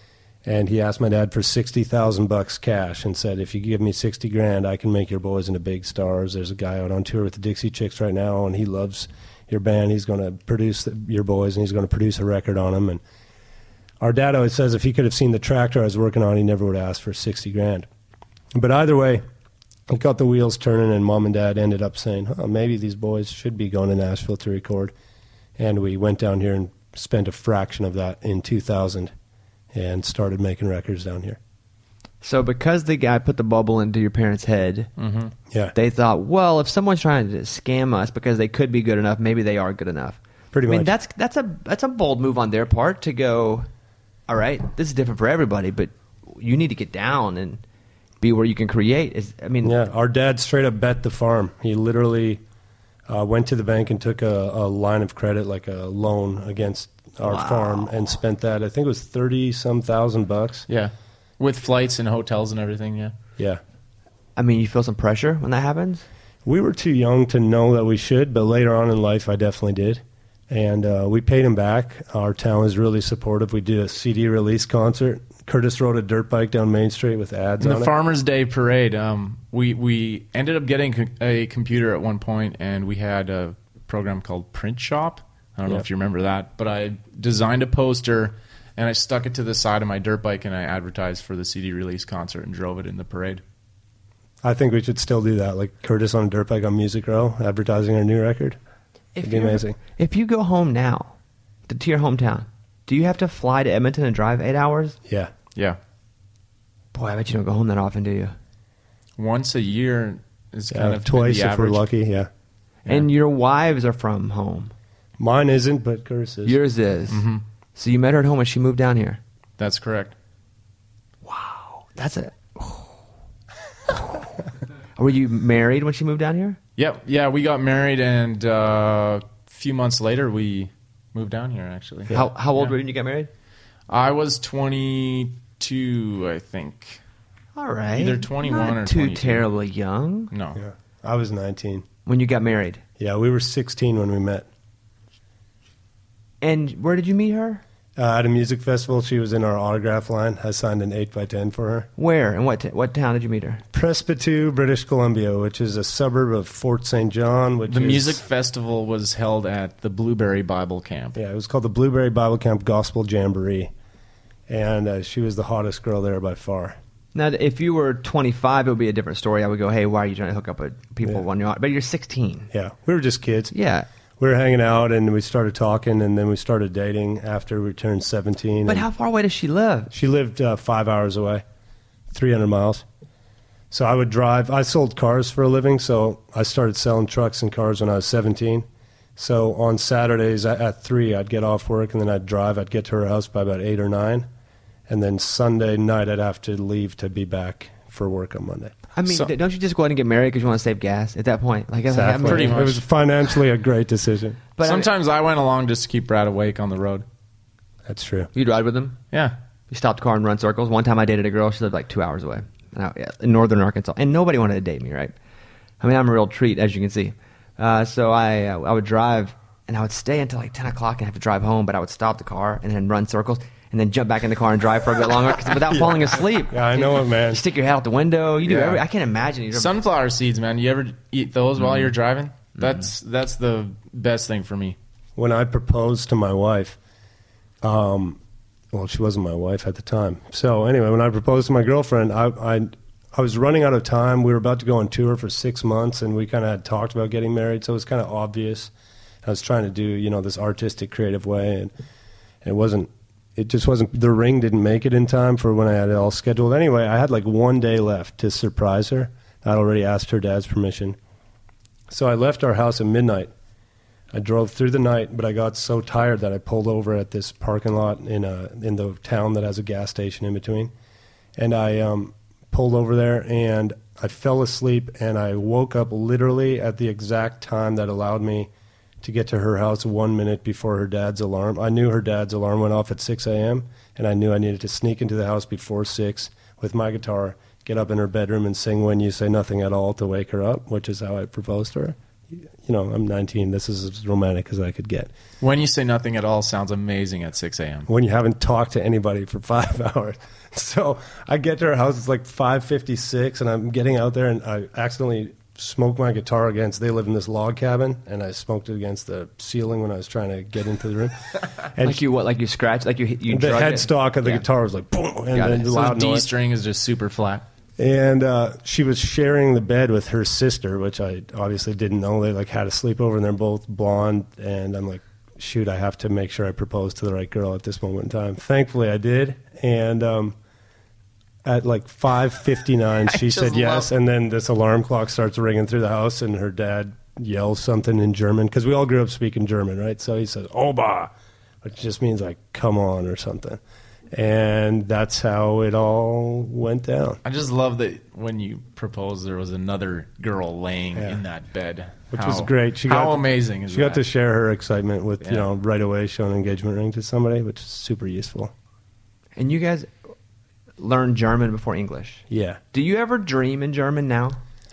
And he asked my dad for sixty thousand bucks cash and said, if you give me sixty grand, I can make your boys into big stars. There's a guy out on tour with the Dixie Chicks right now, and he loves your band. He's going to produce the, your boys, and he's going to produce a record on them. And our dad always says if he could have seen the tractor I was working on, he never would have asked for sixty grand. But either way, it got the wheels turning, and Mom and Dad ended up saying, oh, maybe these boys should be going to Nashville to record. And we went down here and spent a fraction of that in two thousand and started making records down here. So because the guy put the bubble into your parents' head, Mm-hmm. Yeah, they thought, well, if someone's trying to scam us because they could be good enough, maybe they are good enough. pretty I mean, much. that's that's a that's a bold move on their part to go, all right, this is different for everybody, but you need to get down and be where you can create. Is I mean, Yeah, our dad straight up bet the farm. He literally uh, went to the bank and took a, a line of credit, like a loan against our Wow. farm, and spent that. I think it was thirty some thousand bucks. Yeah, with flights and hotels and everything. Yeah. Yeah, I mean, you feel some pressure when that happens. we were too young to know that we should, but later on in life, I definitely did. And uh, we paid him back. Our town was really supportive. We did a C D release concert. Curtis rode a dirt bike down Main Street with ads In on the it. Farmers Day parade, um, we we ended up getting co- a computer at one point, and we had a program called Print Shop. I don't know Yep. if you remember that, but I designed a poster and I stuck it to the side of my dirt bike, and I advertised for the C D release concert and drove it in the parade. I think we should still do that, like Curtis on a dirt bike on Music Row, advertising our new record. If It'd be you're- amazing. If you go home now to, to your hometown, do you have to fly to Edmonton and drive eight hours? Yeah. Yeah, Boy, I bet you don't go home that often, do you? once a year is Yeah, kind of twice the if we're average. lucky, yeah. Yeah. And your wives are from home. Mine isn't, but Curtis is. Yours is. Mhm. So you met her at home when she moved down here. That's correct. Wow, that's a. Were you married when she moved down here? Yep. Yeah, we got married, and uh, a few months later, we moved down here. Actually, How how old Yeah. were you when you got married? I was twenty-two, I think. All right, Either twenty-one Not or too twenty-two. terribly young No. Yeah. I was nineteen. when you got married. Yeah, we were sixteen when we met. And where did you meet her? Uh, at a music festival, she was in our autograph line. I signed an eight by ten for her. Where and what t- what town did you meet her? Presbyterian, British Columbia, which is a suburb of Fort Saint John. Which The is, music festival was held at the Blueberry Bible Camp. Yeah, it was called the Blueberry Bible Camp Gospel Jamboree. And uh, she was the hottest girl there by far. Now, if you were twenty-five, it would be a different story. I would go, "Hey, why are you trying to hook up with people Yeah. when you're?" But you're sixteen. Yeah, we were just kids. Yeah, We were hanging out, and we started talking, and then we started dating after we turned seventeen. but and how far away does she live? She lived uh, five hours away, three hundred miles. So I would drive. I sold cars for a living, so I started selling trucks and cars when I was seventeen. So on Saturdays at, at three, I'd get off work, and then I'd drive. I'd get to her house by about eight or nine. And then Sunday night, I'd have to leave to be back for work on Monday. I mean, So- don't you just go ahead and get married because you want to save gas at that point? Like, it's like, I'm- Pretty much. It was financially a great decision. But I mean, Sometimes I went along just to keep Brad awake on the road. That's true. you'd ride with him. Yeah. You stopped the car and run circles. One time I dated a girl. She lived like two hours away, and I, yeah, in northern Arkansas, and nobody wanted to date me. Right? I mean, I'm a real treat, as you can see. Uh, so I uh, I would drive, and I would stay until like ten o'clock and have to drive home. But I would stop the car and then run circles, and then jump back in the car and drive for a bit longer 'cause without falling asleep. Yeah, I know it, man. You stick your head out the window. You do Yeah. every. I can't imagine. You Sunflower seeds, man. You ever eat those while Mm-hmm. you're driving? That's that's the best thing for me. When I proposed to my wife, um, well, she wasn't my wife at the time. So anyway, when I proposed to my girlfriend, I, I, I was running out of time. We were about to go on tour for six months, and we kind of had talked about getting married, so it was kind of obvious. I was trying to do, you know, this artistic, creative way, and it wasn't. It just wasn't. The ring didn't make it in time for when I had it all scheduled. Anyway, I had like one day left to surprise her. I'd already asked her dad's permission, so I left our house at midnight. I drove through the night, but I got so tired that I pulled over at this parking lot in a in the town that has a gas station in between, and I um, pulled over there and I fell asleep, and I woke up literally at the exact time that allowed me to get to her house one minute before her dad's alarm. I knew her dad's alarm went off at six a.m., and I knew I needed to sneak into the house before six with my guitar, get up in her bedroom and sing When You Say Nothing at All to wake her up, which is how I proposed to her. you know, I'm nineteen. This is as romantic as I could get. When you say nothing at all sounds amazing at six a.m. When you haven't talked to anybody for five hours. So I get to her house, it's like five fifty-six, and I'm getting out there, and I accidentally smoked my guitar against, they live in this log cabin, and I smoked it against the ceiling when I was trying to get into the room. And like you what? Like you scratched? Like you you the drug it? headstock of the Yeah. guitar was like boom, and Got then it. the So loud the D noise. string is just super flat. And uh, she was sharing the bed with her sister, which I obviously didn't know. They like had a sleepover, and they're both blonde. And I'm like, shoot, I have to make sure I propose to the right girl at this moment in time. Thankfully, I did. And um, at like five fifty-nine, she just said yes. love- And then this alarm clock starts ringing through the house, and her dad yells something in German, because we all grew up speaking German, right? So he says, Oba, which just means like, come on or something. And that's how it all went down. I just love that when you proposed, there was another girl laying Yeah. in that bed, Which How- was great. She how got, amazing is She that? got to share her excitement with, you Yeah. know, right away showing an engagement ring to somebody, which is super useful. And you guys learned German before English. Yeah. Do you ever dream in German now?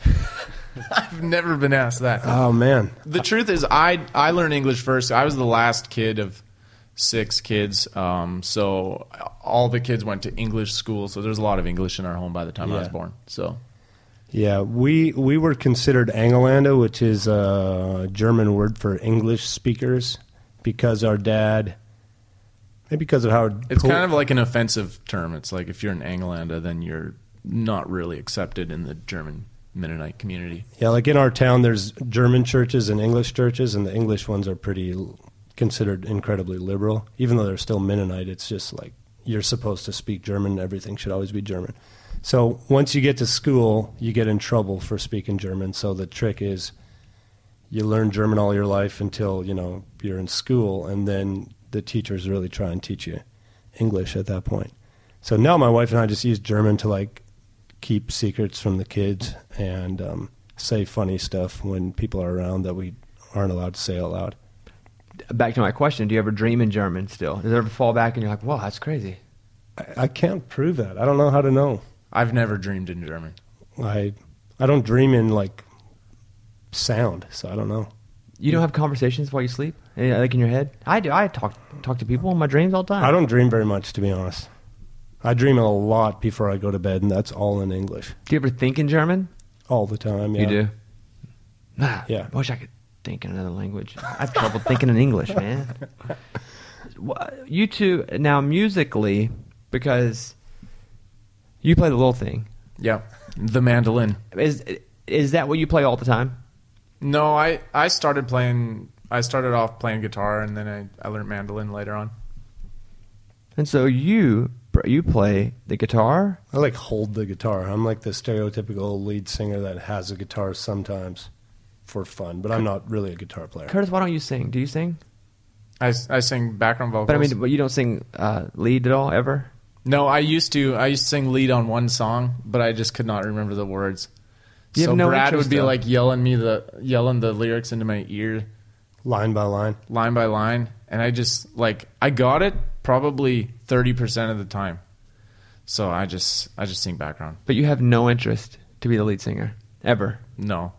I've never been asked that. Oh, man. The truth is, I I learned English first. I was the last kid of six kids, um, so all the kids went to English school. So there's a lot of English in our home by the time I was Yeah. born. So Yeah, we, we were considered Engelande, which is a German word for English speakers, because our dad, maybe because of how... it's kind of like an offensive term. It's like if you're an Englander, then you're not really accepted in the German Mennonite community. Yeah, like in our town, there's German churches and English churches, and the English ones are pretty l- considered incredibly liberal. Even though they're still Mennonite, it's just like you're supposed to speak German, and everything should always be German. So once you get to school, you get in trouble for speaking German. So the trick is you learn German all your life until, you know, you're in school, and then the teachers really try and teach you English at that point. So now my wife and I just use German to, like, keep secrets from the kids and um, say funny stuff when people are around that we aren't allowed to say out loud. Back to my question, do you ever dream in German still? Does it ever fall back and you're like, whoa, that's crazy? I, I can't prove that. I don't know how to know. I've never dreamed in German. I I don't dream in, like, sound, so I don't know. You don't have conversations while you sleep? Eh, Like in your head? I do. I talk talk to people in my dreams all the time. I don't dream very much, to be honest. I dream a lot before I go to bed, and that's all in English. Do you ever think in German? All the time, yeah. You do? Ah, Yeah. I wish I could think in another language. I have trouble thinking in English, man. Wha- You two, now musically, because you play the little thing, Yeah, the mandolin. is is that what you play all the time? No, I, I started playing. I started off playing guitar, and then I, I learned mandolin later on. And so you you play the guitar? I, like, hold the guitar. I'm like the stereotypical lead singer that has a guitar sometimes for fun, but I'm not really a guitar player. Curtis, why don't you sing? Do you sing? I, I sing background vocals. But I mean, but you don't sing uh, lead at all, ever? no, I used to. I used to sing lead on one song, but I just could not remember the words. You have so no Brad interest, would be though. like yelling me the yelling the lyrics into my ear, Line by line. line by line, and I just like I got it probably thirty percent of the time. So I just I just sing background. But you have no interest to be the lead singer, ever? No.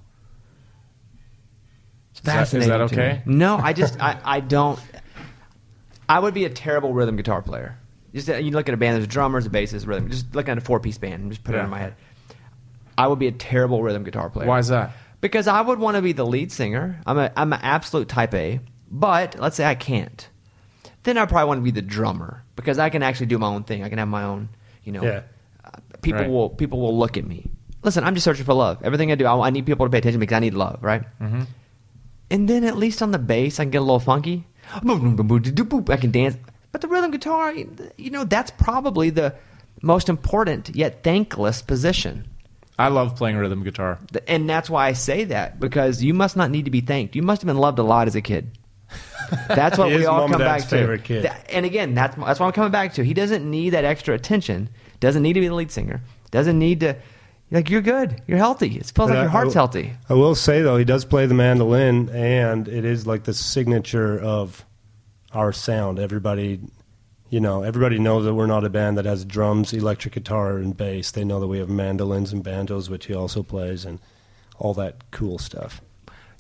It's Is that- is fascinating that to me. okay? No, I just I, I don't. I would be a terrible rhythm guitar player. Just uh, you look at a band, there's drummers, a bassist, rhythm. Just look at a four piece band and just put it Yeah. in my head. I would be a terrible rhythm guitar player. Why is that? Because I would want to be the lead singer. I'm a I'm an absolute type A. But let's say I can't. Then I probably want to be the drummer because I can actually do my own thing. I can have my own, you know. Yeah. Uh, people Right. will people will look at me. Listen, I'm just searching for love. Everything I do, I, I need people to pay attention because I need love, right? Mm-hmm. And then at least on the bass, I can get a little funky. I can dance. But the rhythm guitar, you know, that's probably the most important yet thankless position. I love playing rhythm guitar. And that's why I say that, because you must not need to be thanked. You must have been loved a lot as a kid. That's what He we is all Mom come and back Dad's to. favorite kid. That- and again, that's that's what I'm coming back to. He doesn't need that extra attention. Doesn't need to be the lead singer. Doesn't need to. Like, you're good. You're healthy. It feels But like I- your heart's I- healthy. I will say, though, he does play the mandolin, and it is like the signature of our sound. Everybody, you know, everybody knows that we're not a band that has drums, electric guitar, and bass. They know that we have mandolins and banjos, which he also plays, and all that cool stuff.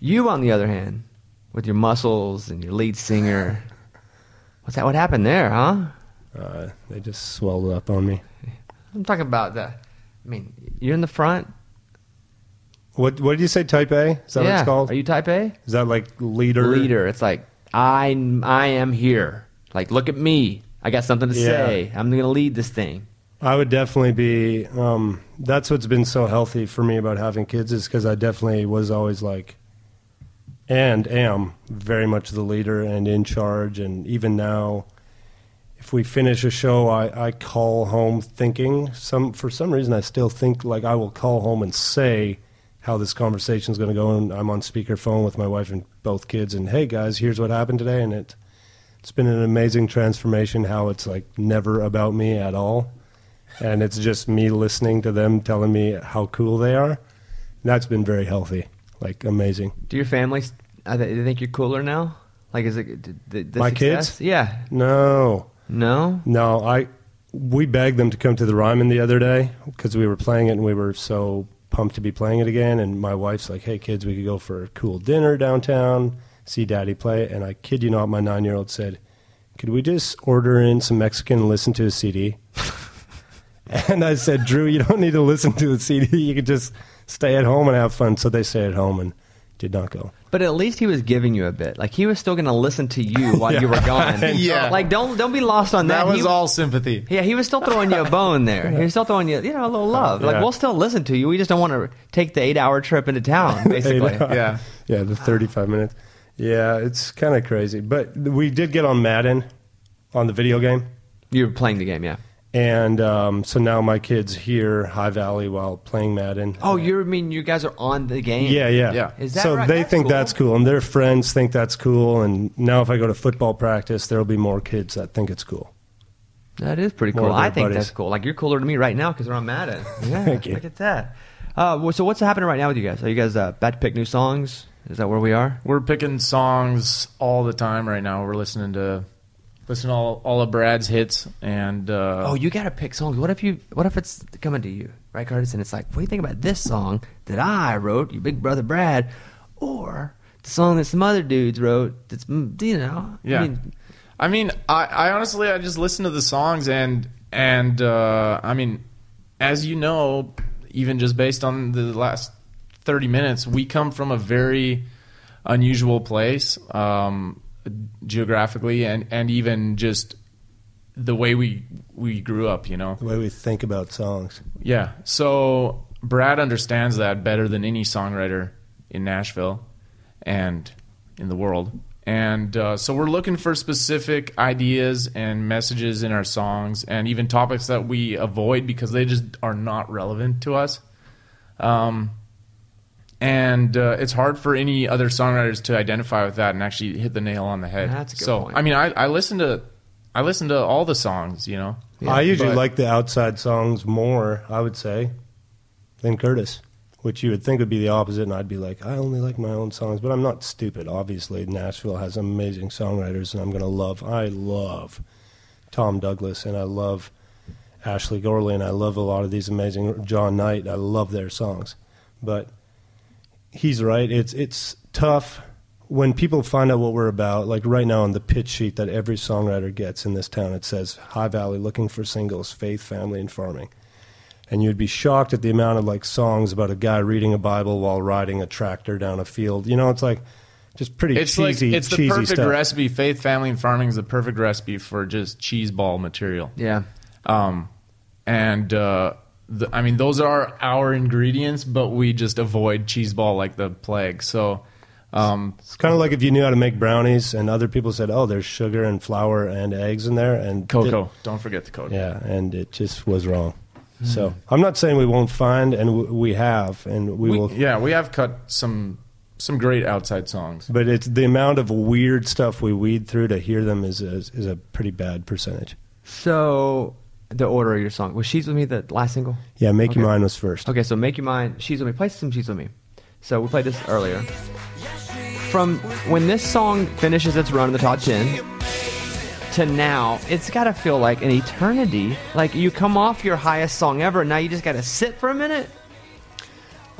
You, on the other hand, with your muscles and your lead singer, what's that? What happened there, huh? Uh, they just swelled up on me. I'm talking about the. I mean, you're in the front. What What did you say? Type A? Is that yeah. what it's called? Are you Type A? Is that like leader? Leader. It's like I I am here. Like, look at me. I got something to Yeah. say. I'm going to lead this thing. I would definitely be. Um, that's what's been so healthy for me about having kids is because I definitely was always like, and am very much the leader and in charge. And even now, if we finish a show, I, I call home thinking some for some reason I still think like I will call home and say how this conversation is going to go. And I'm on speakerphone with my wife and both kids. And hey guys, here's what happened today. And it it's been an amazing transformation. How it's like never about me at all. And it's just me listening to them telling me how cool they are. And that's been very healthy, like amazing. Do your family, uh, they they think you're cooler now? Like, is it the, the My success? kids? Yeah. No, No? no. I we begged them to come to the Ryman the other day because we were playing it and we were so pumped to be playing it again. And my wife's like, "Hey kids, we could go for a cool dinner downtown, see Daddy play." And I kid you not, my nine-year-old said, "Could we just order in some Mexican and listen to a C D?" And I said, "Drew, you don't need to listen to the C D. You could just stay at home and have fun." So they stayed at home and did not go. But at least he was giving you a bit. Like, he was still going to listen to you while you were gone. Yeah. Like, don't don't be lost on that. That was He- all sympathy. Yeah, he was still throwing you a bone there. He was still throwing you, you know, a little love. Like, Yeah. we'll still listen to you. We just don't want to take the eight-hour trip into town, basically. know. Yeah. Yeah, the thirty-five minutes. Yeah, it's kind of crazy. But we did get on Madden on the video game. You were playing the game, yeah. And um, so now my kid's here, High Valley, while playing Madden. Oh, you mean you guys are on the game? Yeah, yeah. Yeah. Is that so right? they That's think cool. that's cool, and their friends think that's cool. And now if I go to football practice, there'll be more kids that think it's cool. That is pretty More cool. of their I think buddies. that's cool. Like, you're cooler to me right now because we're on Madden. Yeah, Thank you. look at that. Uh, well, so what's happening right now with you guys? Are you guys uh, about to pick new songs? Is that where we are? We're picking songs all the time right now. We're listening to listen to all, all of Brad's hits and uh, Oh, you got to pick songs. What if you? What if it's coming to you, right, Curtis? And it's like, what do you think about this song that I wrote, your big brother Brad, or the song that some other dudes wrote? That's mm, you know, yeah. I mean, I mean, I, I honestly I just listen to the songs and and uh, I mean, as you know, even just based on the last thirty minutes, we come from a very unusual place. Um, geographically and, and even just the way we we grew up, you know. The way we think about songs. Yeah. So Brad understands that better than any songwriter in Nashville and in the world. And uh, so we're looking for specific ideas and messages in our songs and even topics that we avoid because they just are not relevant to us. Um And uh, it's hard for any other songwriters to identify with that and actually hit the nail on the head. That's a good so, point. I mean, I, I listen to, I listen to all the songs, you know. Yeah, I usually but- like the outside songs more, I would say, than Curtis, which you would think would be the opposite, and I'd be like, I only like my own songs, but I'm not stupid. Obviously, Nashville has amazing songwriters, and I'm going to love, I love Tom Douglas, and I love Ashley Gorley, and I love a lot of these amazing, John Knight, I love their songs. But he's right, it's it's tough when people find out what we're about. Like right now on the pitch sheet that every songwriter gets in this town, it says High Valley looking for singles, faith, family, and farming. And you'd be shocked at the amount of like songs about a guy reading a Bible while riding a tractor down a field. You know, it's like just pretty It's cheesy, like it's the cheesy perfect stuff. recipe. Faith, family, and farming is the perfect recipe for just cheese ball material. yeah. Um, and uh, the, I mean, those are our ingredients, but we just avoid cheese ball like the plague. So, um, It's kind of like if you knew how to make brownies and other people said, oh, there's sugar and flour and eggs in there. And cocoa. Don't forget the cocoa. Yeah, and it just was wrong. So I'm not saying we won't find, and w- we have, and we, We, will. yeah, we have cut some some great outside songs. But it's the amount of weird stuff we weed through to hear them is a, is a pretty bad percentage. So the order of your song was "She's with Me" the last single. Yeah, Make You Okay. Mine was first. Okay, so "Make You Mine," "She's with Me." Play some "She's with Me." So we played this earlier. From when this song finishes its run in the top ten to now, it's got to feel like an eternity. Like you come off your highest song ever, and now you just got to sit for a minute.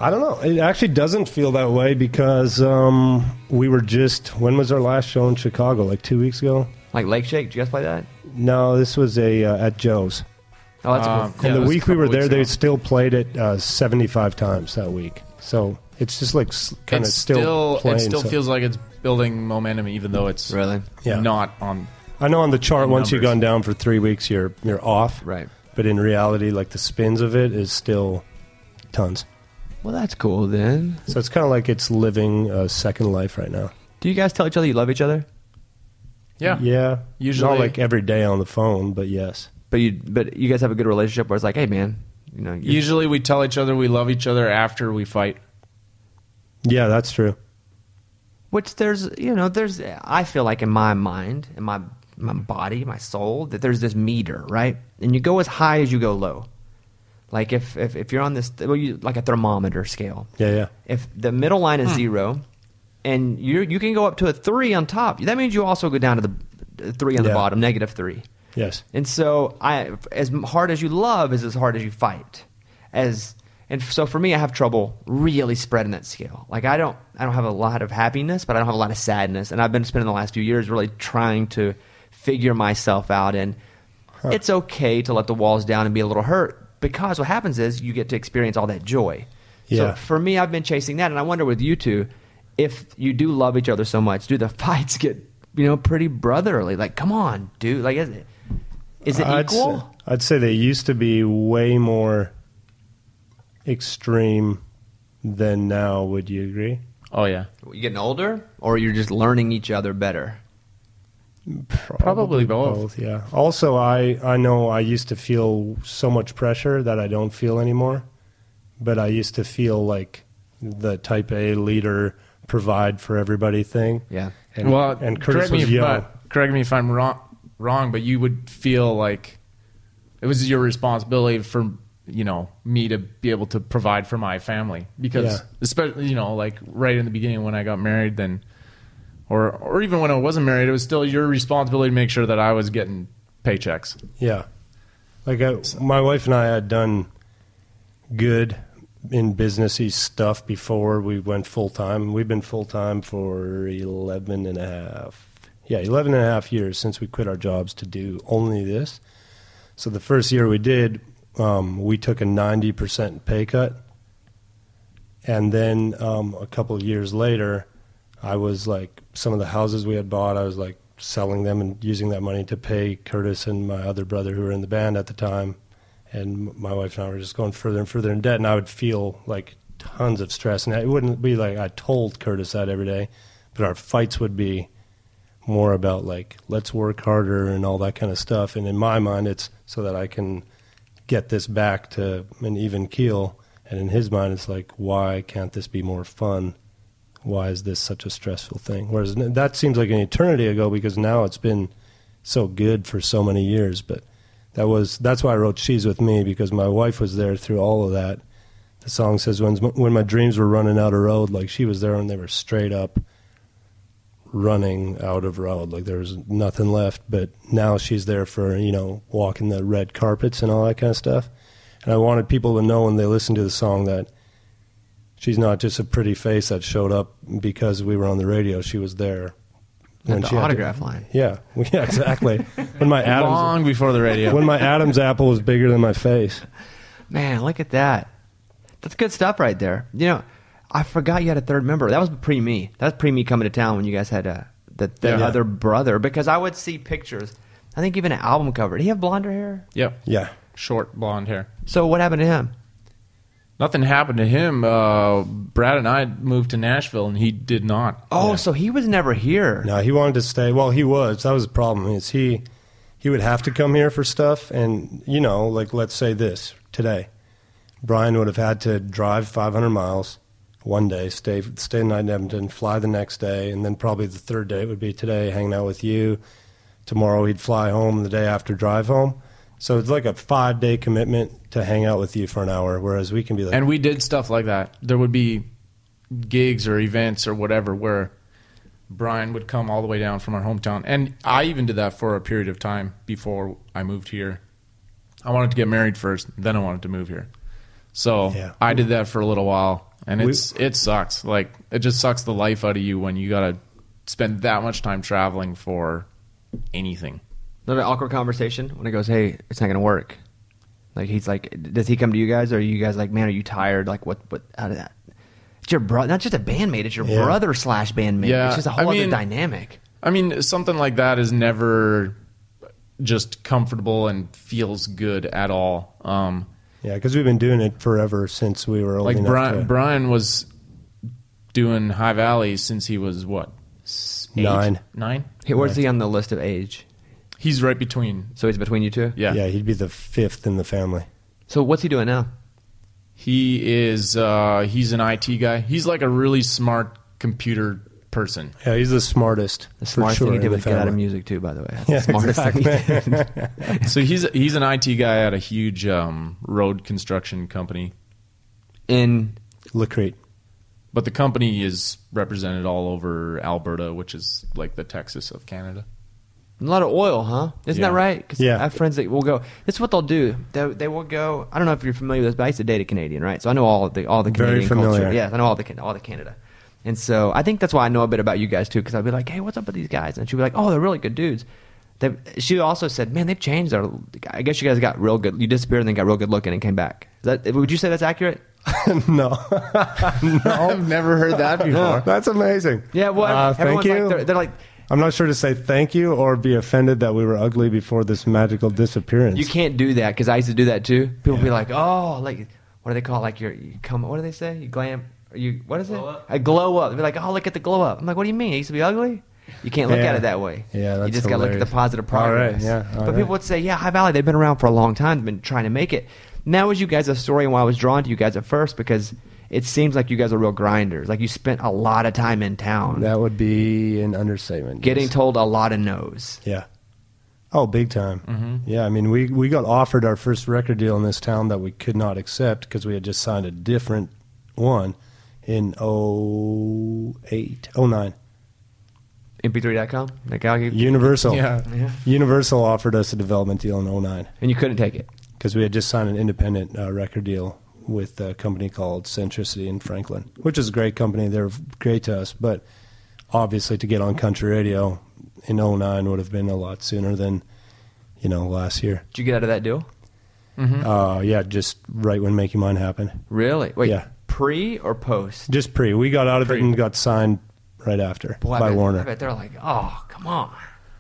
I don't know. It actually doesn't feel that way because um, we were just, when was our last show in Chicago? Like two weeks ago? Like Lake Shake? Did you guys play that? No, this was a uh, at Joe's. Oh, that's Um, cool. Yeah, and it the was a week we couple were there, weeks they ago. still played it uh, seventy-five times that week. So it's just like kind of It's still, still, playing. it still so- feels like it's building momentum, even though it's Really? Yeah. not on. I know on the chart, once you've numbers. gone down for three weeks, you're you're off. Right. But in reality, like the spins of it is still tons. Well, that's cool then. So it's kind of like it's living a second life right now. Do you guys tell each other you love each other? Yeah. Yeah. Usually- Not like every day on the phone, but yes. But you, but you guys have a good relationship where it's like, hey, man, you know, you're- Usually we tell each other we love each other after we fight. Yeah, that's true. which there's, you know, there's. I feel like in my mind, in my my body, my soul, that there's this meter, right? And you go as high as you go low. Like if if, if you're on this, well, you, like a thermometer scale. Yeah, yeah. If the middle line is zero, and you you can go up to a three on top, that means you also go down to the three on the Yeah. bottom, negative three. Yes. And so, I as hard as you love is as hard as you fight. As and so for me, I have trouble really spreading that scale. Like I don't I don't have a lot of happiness, but I don't have a lot of sadness. And I've been spending the last few years really trying to figure myself out. And it's okay to let the walls down and be a little hurt, because what happens is you get to experience all that joy. Yeah. So for me, I've been chasing that, and I wonder with you two, if you do love each other so much, do the fights get, you know, pretty brotherly? Like, come on, dude. Like, is it is it I'd equal? Say, I'd say they used to be way more extreme than now. Would you agree? Oh yeah, You getting older, or you're just learning each other better? Probably both. Yeah. Also, I I know I used to feel so much pressure that I don't feel anymore, but I used to feel like the type A leader, provide for everybody thing. Yeah. And, well, and Curtis correct me was if young. I, correct me if I'm wrong, wrong, but you would feel like it was your responsibility for, you know, me to be able to provide for my family, because Yeah. especially, you know, like right in the beginning when I got married, then or or even when I wasn't married, it was still your responsibility to make sure that I was getting paychecks. Yeah. Like I, my wife and I had done good in businessy stuff before we went full time. We've been full time for eleven and a half. Yeah, eleven and a half years since we quit our jobs to do only this. So the first year we did, um, we took a ninety percent pay cut. And then um, a couple of years later, I was like, some of the houses we had bought, I was like selling them and using that money to pay Curtis and my other brother who were in the band at the time. And my wife and I were just going further and further in debt, and I would feel like tons of stress. And it wouldn't be like I told Curtis that every day, but our fights would be more about like, let's work harder and all that kind of stuff. And in my mind, it's so that I can get this back to an even keel. And in his mind, it's like, why can't this be more fun? Why is this such a stressful thing? Whereas that seems like an eternity ago, because now it's been so good for so many years. But that was that's why I wrote She's With Me, because my wife was there through all of that. The song says, when, when my dreams were running out of road, like she was there when they were straight up running out of road. Like there was nothing left. But now she's there for, you know, walking the red carpets and all that kind of stuff. And I wanted people to know when they listen to the song that she's not just a pretty face that showed up because we were on the radio. She was there. At the she had to- autograph line. Yeah, yeah, exactly. When my Adam's Long before the radio. when my Adam's apple was bigger than my face. Man, look at that. That's good stuff right there. You know, I forgot you had a third member. That was pre me. That was pre me coming to town when you guys had uh, the, the Yeah. other brother. Because I would see pictures. I think even an album cover. Did he have blonder hair? Yep. Yeah, Short blonde hair. So what happened to him? Nothing happened to him. Uh, Brad and I moved to Nashville, and he did not. Oh, so he was never here. no, he wanted to stay. Well, he was. That was the problem. Is he he would have to come here for stuff, and you know, like let's say this today, Brian would have had to drive five hundred miles one day, stay stay the night in Edmonton, fly the next day, and then probably the third day would be today, hanging out with you. Tomorrow he'd fly home. The day after, drive home. So it's like a five-day commitment to hang out with you for an hour, whereas we can be like, And we did stuff like that. There would be gigs or events or whatever where Brian would come all the way down from our hometown. And I even did that for a period of time before I moved here. I wanted to get married first, then I wanted to move here. So Yeah. I did that for a little while. And it's we, it sucks. Like, it just sucks the life out of you when you got to spend that much time traveling for anything. Another awkward conversation when he goes, hey, it's not going to work. Like, he's like, does he come to you guys, or are you guys like, man, are you tired? Like, what, what, how did that? It's your brother, not just a bandmate, it's your yeah. brother slash bandmate. Yeah. It's just a whole I mean, other dynamic. I mean, something like that is never just comfortable and feels good at all. Um, yeah, because we've been doing it forever since we were old like enough Brian, to... Brian was doing High Valley since he was, what, eight? Nine. Nine? Hey, where's he on the list of age? He's right between. So he's between you two? Yeah. Yeah, he'd be the fifth in the family. So what's he doing now? He is, uh, he's an I T guy. He's like a really smart computer person. Yeah, he's the smartest. The smartest sure thing he did in was the get out of family. music too, by the way. That's Yeah, the smartest exactly. thing he did. So he's he's an I T guy at a huge um, road construction company. In Lacrete. But the company is represented all over Alberta, which is like the Texas of Canada. a lot of oil, huh? Isn't Yeah. that right? Because Yeah. I have friends that will go. This is what they'll do. They, they will go. I don't know if you're familiar with this, but I used to date a Canadian, right? So I know all of the all the Very Canadian familiar. culture. Yeah, I know all the all the Canada. And so I think that's why I know a bit about you guys too, because I'll be like, hey, what's up with these guys? And she'll be like, oh, they're really good dudes. They, she also said, man, they've changed. Their, I guess you guys got real good. You disappeared and then got real good looking and came back. Is that, would you say that's accurate? no. no. I've never heard that before. That's amazing. Yeah, well, Uh, thank everyone's you. like, they're, they're like, I'm not sure to say thank you or be offended that we were ugly before this magical disappearance. you can't do that, because I used to do that too. People be like, oh, like, what do they call it? Like, you're, you come, what do they say? You glam, or you, what is it? Glow up. I glow up. They'd be like, oh, look at the glow up. I'm like, what do you mean? I used to be ugly? You can't look Yeah. at it that way. Yeah, that's You just got to look at the hilarious. positive All right, progress. yeah, all but right. people would say, yeah, High Valley, they've been around for a long time. They've been trying to make it. Now, was you guys a story and why I was drawn to you guys at first, because it seems like you guys are real grinders. Like, you spent a lot of time in town. That would be an understatement. Getting yes. told a lot of no's. Yeah. Oh, big time. Mm-hmm. Yeah, I mean, we, we got offered our first record deal in this town that we could not accept because we had just signed a different one in oh eight, oh nine. M P three dot com? Like, I'll give- Universal. Yeah. Yeah. Universal offered us a development deal in oh nine And you couldn't take it. because we had just signed an independent uh, record deal with a company called Centricity in Franklin, which is a great company. They're great to us, but obviously to get on country radio in oh nine would have been a lot sooner than, you know, last year. Did you get out of that deal? Mm-hmm. Uh, yeah, just right when Making Mine happened. Really? Wait, Yeah. pre or post? Just pre. We got out of Pre. it and got signed right after Boy, I by bet, Warner. I bet they're like, oh, come on.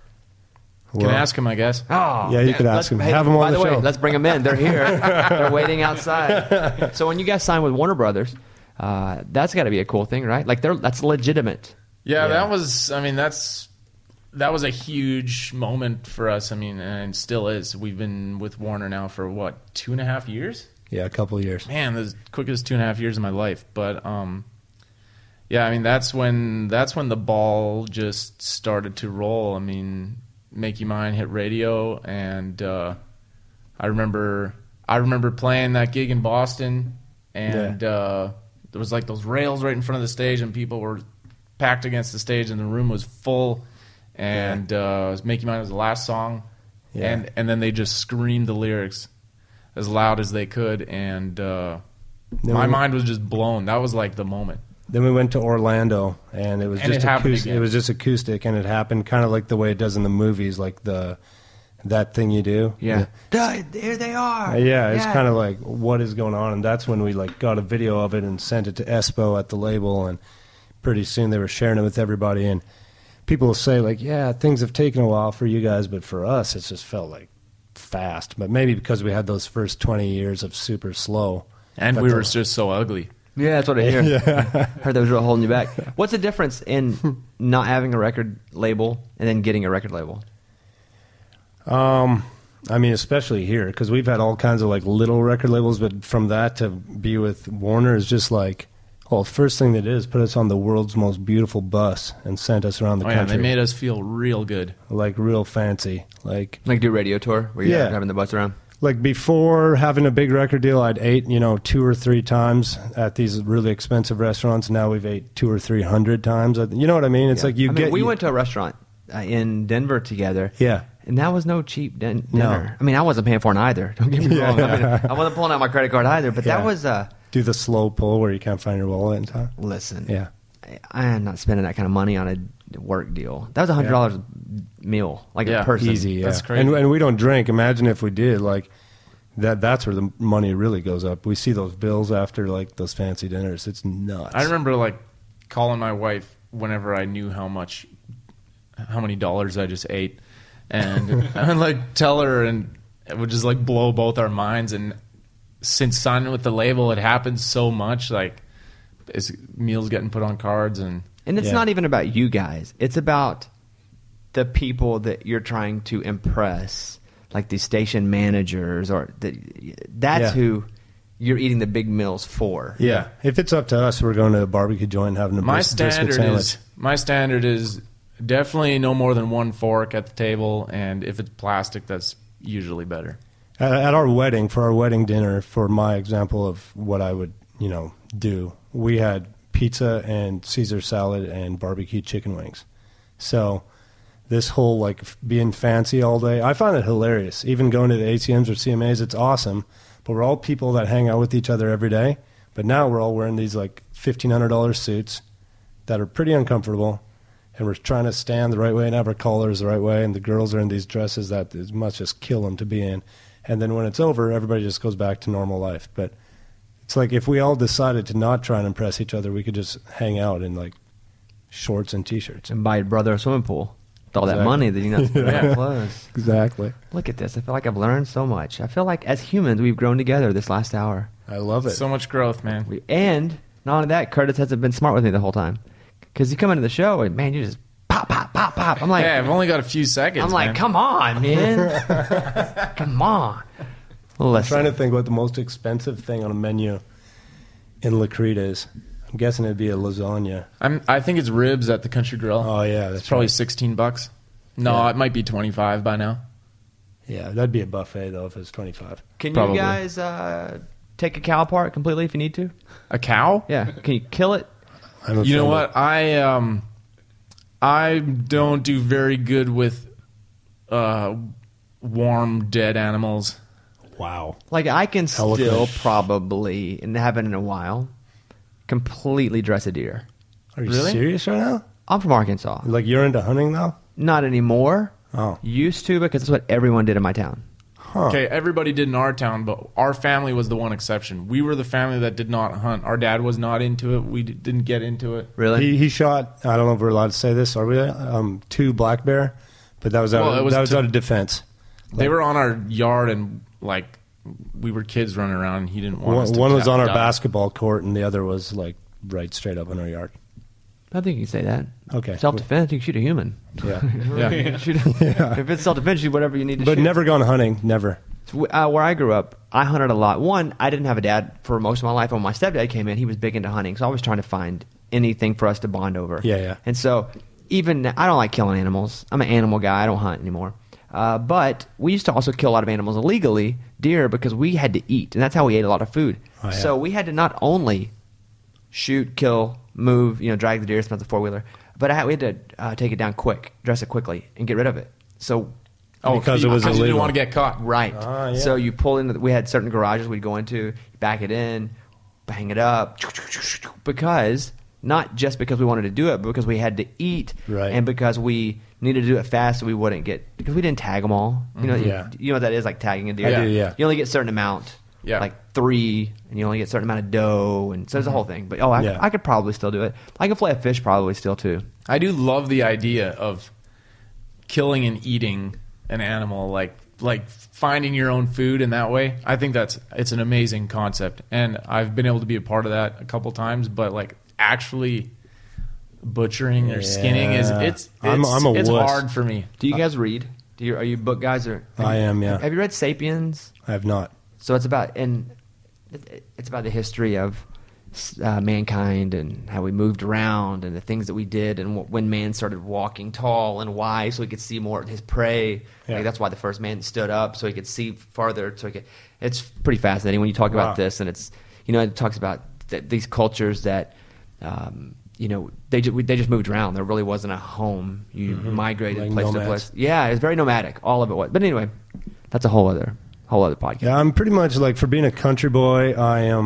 Can I ask him, I guess? Oh, Yeah, you could let's- ask 'em. hey, Have 'em on by the the way, show. let's bring them in. They're here. They're waiting outside. So when you guys signed with Warner Brothers, uh, that's got to be a cool thing, right? Like, they're that's legitimate. Yeah, Yeah. that was, I mean, that's, that was a huge moment for us. I mean, and still is. We've been with Warner now for what, two and a half years? Yeah, a couple of years. Man, the quickest two and a half years of my life. But, um, yeah, I mean, that's when, that's when the ball just started to roll. I mean, Make You Mine hit radio, and uh, I remember, I remember playing that gig in Boston, and Yeah. uh, there was like those rails right in front of the stage, and people were packed against the stage, and the room was full. And uh, Make You Mine was the last song, Yeah. and and then they just screamed the lyrics as loud as they could, and uh, Then my we- mind was just blown. That was like the moment. Then we went to Orlando, and it was And just it happened acoustic. again. It was just acoustic, and it happened kind of like the way it does in the movies, like the that thing you do. Yeah. Duh, there they are. Uh, yeah, it's kind of like what is going on, and that's when we like got a video of it and sent it to Espo at the label, and pretty soon they were sharing it with everybody. And people will say like, "Yeah, things have taken a while for you guys, but for us, it's just felt like fast." But maybe because we had those first twenty years of super slow, And But we the- were just so ugly. Yeah, that's what I hear. Yeah. Heard that was real holding you back. What's the difference in not having a record label and then getting a record label? Um, I mean, especially here, because we've had all kinds of like little record labels, but from that to be with Warner is just like, well, first thing they did is put us on the world's most beautiful bus and sent us around the Oh yeah, country, they made us feel real good. like real fancy. Like, Like do a radio tour where you're Yeah. having the bus around? like before having a big record deal, I'd ate, you know, two or three times at these really expensive restaurants. Now we've ate two or three hundred times. You know what I mean? It's Yeah. like you I mean, get. we you- went to a restaurant uh, in Denver together. Yeah. And that was no cheap din- No. dinner. I mean, I wasn't paying for it either. Don't get me Yeah. wrong. I, mean, I wasn't pulling out my credit card either. But that Yeah. was uh, Do the slow pull where you can't find your wallet in time. Listen, Yeah. I, I am not spending that kind of money on a work deal. That was a hundred dollars a meal, like Yeah, a person. Easy, yeah. That's crazy. And, and we don't drink. Imagine if we did. Like that. That's where the money really goes up. We see those bills after like those fancy dinners. It's nuts. I remember like calling my wife whenever I knew how much, how many dollars I just ate, and I would like tell her, and it would just like blow both our minds. And since signing with the label, it happens so much. Like, is meals getting put on cards, and And it's Yeah. not even about you guys. It's about the people that you're trying to impress, like these station managers, or the, that's Yeah. who you're eating the big meals for. Yeah. If it's up to us, we're going to a barbecue joint and having a my bris- brisket standard sandwich. is my standard is definitely no more than one fork at the table, and if it's plastic, that's usually better. At, at our wedding, for our wedding dinner, for my example of what I would, you know, do, we had pizza and Caesar salad and barbecue chicken wings. So this whole like f- being fancy all day, I find it hilarious. Even going to the A T Ms or C M As, it's awesome. But we're all people that hang out with each other every day. But now we're all wearing these like fifteen hundred dollars suits that are pretty uncomfortable. And we're trying to stand the right way and have our collars the right way. And the girls are in these dresses that it must just kill them to be in. And then when it's over, everybody just goes back to normal life. But it's like if we all decided to not try and impress each other, we could just hang out in like shorts and T-shirts. And buy your brother a swimming pool with all that Exactly. money that you're not spending on clothes. Exactly. Look at this. I feel like I've learned so much. I feel like as humans, we've grown together this last hour. I love it. So much growth, man. We, and not only that, Curtis hasn't been smart with me the whole time. Because you come into the show and, man, you just pop, pop, pop, pop. I'm like, Yeah, I've only got a few seconds. I'm like, man. come on, man. Come on. I'm Listen. trying to think what the most expensive thing on a menu in La Crete is. I'm guessing it'd be a lasagna. I'm. I think it's ribs at the Country Grill. Oh, yeah. That's it's probably right. sixteen bucks. No, Yeah. it might be twenty-five by now. Yeah, that'd be a buffet, though, if it's twenty-five. Can Probably. you guys uh, take a cow apart completely if you need to? A cow? Yeah. Can you kill it? I'm You know offended. what? I um, I don't do very good with uh, warm dead animals. Wow. Like, I can still Eloquent. probably, and haven't in a while, completely dress a deer. Are you Really? serious right now? I'm from Arkansas. Like, you're into hunting now? Not anymore. Oh. Used to, because that's what everyone did in my town. Huh. Okay, everybody did in our town, but our family was the one exception. We were the family that did not hunt. Our dad was not into it. We d- didn't get into it. Really? He, he shot, I don't know if we're allowed to say this, are we? Um, two black bear, but that was out, Well, it of, was that was to- out of defense. They were on our yard, and like we were kids running around. And he didn't want us One, to one was die- on our die. basketball court, and the other was like right straight up in our yard. I think you can say that. Okay. Self-defense, you can shoot a human. Yeah. Yeah. Shoot a- If it's self-defense, shoot whatever you need to But shoot. never gone hunting, never. Uh, where I grew up, I hunted a lot. One, I didn't have a dad for most of my life. When my stepdad came in, he was big into hunting, so I was trying to find anything for us to bond over. Yeah, yeah. And so, even I don't like killing animals. I'm an animal guy. I don't hunt anymore. Uh, but we used to also kill a lot of animals illegally, deer, because we had to eat, and that's how we ate a lot of food. Oh, yeah. So we had to not only shoot, kill, move, you know, drag the deer, smell the four wheeler, but I had, we had to uh, take it down quick, dress it quickly, and get rid of it. So Oh, Because it was because you didn't illegal. want to get caught. Right. Ah, yeah. So you pull in. The, we had certain garages we'd go into, back it in, bang it up, because not just because we wanted to do it, but because we had to eat, Right. and because we needed to do it fast, so we wouldn't get because we didn't tag them all. You know, Yeah. you, you know what that is, like tagging a deer. I do, yeah. You only get a certain amount. Yeah. Like three, and you only get a certain amount of dough, and so there's a whole thing. But oh, I, Yeah. could, I could probably still do it. I could flay a fish probably still too. I do love the idea of killing and eating an animal, like like finding your own food in that way. I think that's it's an amazing concept, and I've been able to be a part of that a couple times. But like actually butchering or skinning is Yeah. it's it's, I'm- I'm a it's wuss. hard for me. Do you guys read? Do you are you book guys or? I am, yeah. Have you read *Sapiens*? I have not. So it's about and it- it's about the history of uh, mankind and how we moved around and the things that we did and wh- when man started walking tall and why, so he could see more of his prey. Yeah. Like that's why the first man stood up, so he could see farther. So he could, it's pretty fascinating when you talk Wow. about this, and it's you know it talks about th- these cultures that. Um, you know, they just, they just moved around. There really wasn't a home. You migrated Like place to nomads. place. Yeah, it was very nomadic. All of it was. But anyway, that's a whole other whole other podcast. Yeah, I'm pretty much like, for being a country boy, I am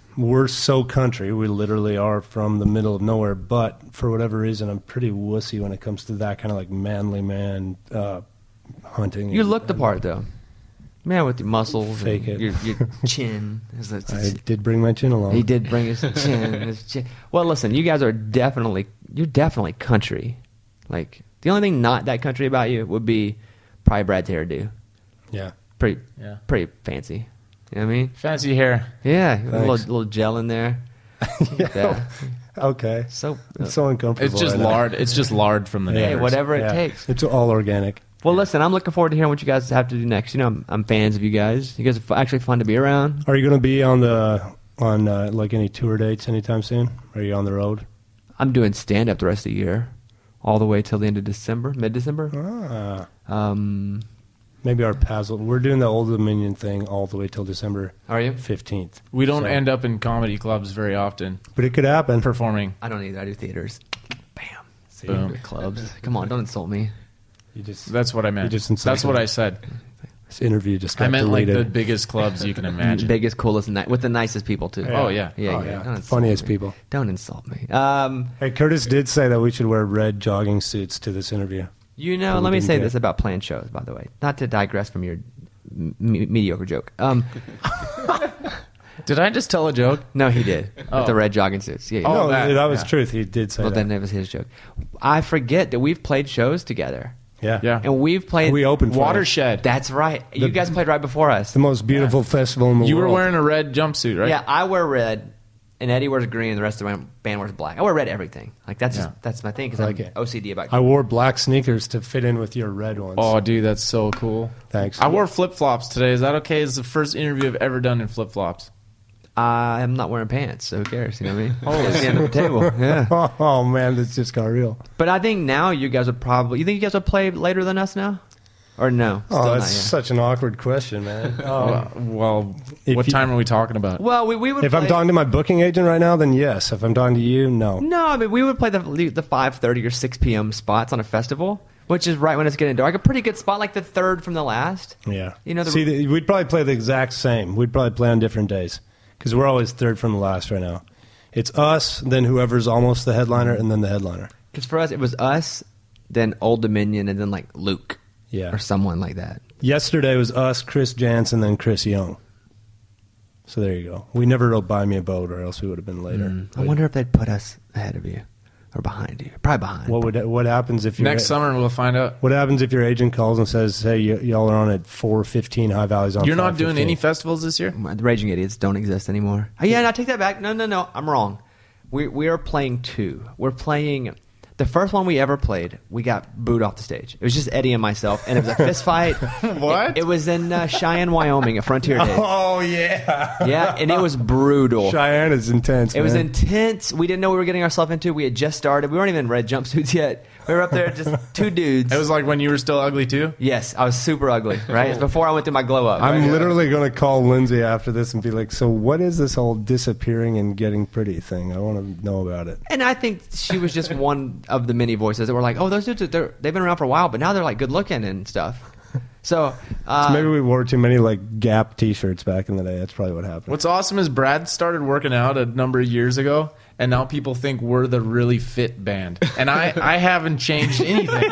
we're so country. We literally are from the middle of nowhere. But for whatever reason, I'm pretty wussy when it comes to that kind of like manly man uh, hunting. You and- look the and part, though. Man with your muscles. Fake and it. Your, your chin. It's- it's- I did bring my chin along. He did bring his chin, his chin. Well, listen, you guys are definitely, you're definitely country. Like, the only thing not that country about you would be probably Brad's hairdo. Yeah. Pretty, Yeah. pretty fancy. You know what I mean? Fancy hair. Yeah, a little, Thanks. little gel in there. Yeah. Okay. So, It's so uncomfortable. It's just right now. lard. It's just lard from the Yeah. hey, neighbors. whatever it Yeah. takes. It's all organic. Well, listen, I'm looking forward to hearing what you guys have to do next. You know, I'm, I'm fans of you guys. You guys are f- actually fun to be around. Are you going to be on the on uh, like any tour dates anytime soon? Are you on the road? I'm doing stand up the rest of the year, all the way till the end of December, mid December. Ah, Um, maybe our paths. will- We're doing the Old Dominion thing all the way till December are you? fifteenth. We don't So- end up in comedy clubs very often But it could happen. performing. I don't either. I do theaters. Bam. See, Boom. Clubs. Come on, don't insult me. You just That's what I meant. You just insulted That's what me. I said. this interview just got I meant like deleted. the biggest clubs you can imagine. Biggest, coolest, ni- with the nicest people too. Oh, yeah. yeah, Oh, yeah. yeah. Don't insult Funniest me. people. Don't insult me. Um, Hey, Curtis did say that we should wear red jogging suits to this interview. you know, But we let me didn't say care. this about playing shows, by the way. Not to digress from your m- mediocre joke. Um, Did I just tell a joke? no, he did Oh. with the red jogging suits. Yeah. Oh, no, that- that, was yeah. truth. He did say well, that. then it was his joke. I forget that we've played shows together, yeah. Yeah. and we've played. We opened for it. Watershed. That's right. You The- guys played right before us. The most beautiful festival in the You world. were wearing a red jumpsuit, right? Yeah, I wear red, and Eddie wears green, and the rest of my band wears black. I wear red everything. Like that's Yeah. just, that's my thing because I I'm like it. O C D about. I wore black sneakers to fit in with your red ones. Oh, dude, that's so cool. Thanks. I wore flip flops today. Is that okay? It's the first interview I've ever done in flip flops. I'm not wearing pants, so who cares? You know what I mean? Oh, it's the end of the table. Yeah. Oh man, this just got real. But I think now you guys would probably. You think you guys would play later than us now, or no? Still Oh, not that's yet? such an awkward question, man. Oh. Well, well If what you- time are we talking about? Well, we, we would. If play, I'm talking to my booking agent right now, then yes. If I'm talking to you, no. No, I mean we would play the the five thirty or six p.m. spots on a festival, which is right when it's getting dark. A pretty good spot, like the third from the last. Yeah. You know, the- See, the, we'd probably play the exact same. We'd probably play on different days because we're always third from the last right now. It's us, then whoever's almost the headliner, and then the headliner. Because for us, it was us, then Old Dominion, and then like Luke, Yeah. or someone like that. Yesterday was us, Chris Jansen, then Chris Young. So there you go. We never wrote Buy Me a Boat, or else we would have been later. Mm. I wonder if they'd put us ahead of you or behind you. Probably behind. What would what happens if you Next summer we'll find out. What happens if your agent calls and says, "Hey, y- y'all are on at four fifteen, High Valley's on." You're not doing five fifteen." any festivals this year? The Raging Idiots don't exist anymore. Oh, yeah, no, take that back. No, no, no. I'm wrong. We we are playing two. We're playing the first one we ever played. We got booed off the stage. It was just Eddie and myself, and it was a fist fight. What? It, it was in uh, Cheyenne, Wyoming, at Frontier Days. Oh yeah, Yeah, and it was brutal. Cheyenne is intense. It was man. intense. We didn't know we were getting ourselves into. We had just started. We weren't even in red jumpsuits yet. We were up there, just two dudes. It was like when you were still ugly too? Yes, I was super ugly. Right, it's before I went through my glow up. I'm right? literally going to call Lindsay after this and be like, "So what is this whole disappearing and getting pretty thing? I want to know about it." And I think she was just one of the many voices that were like, "Oh, those dudes, are, they're, they've been around for a while, but now they're like good looking and stuff." So, uh, So maybe we wore too many like Gap T-shirts back in the day. That's probably what happened. What's awesome is Brad started working out a number of years ago, and now people think we're the really fit band. And I, I haven't changed anything.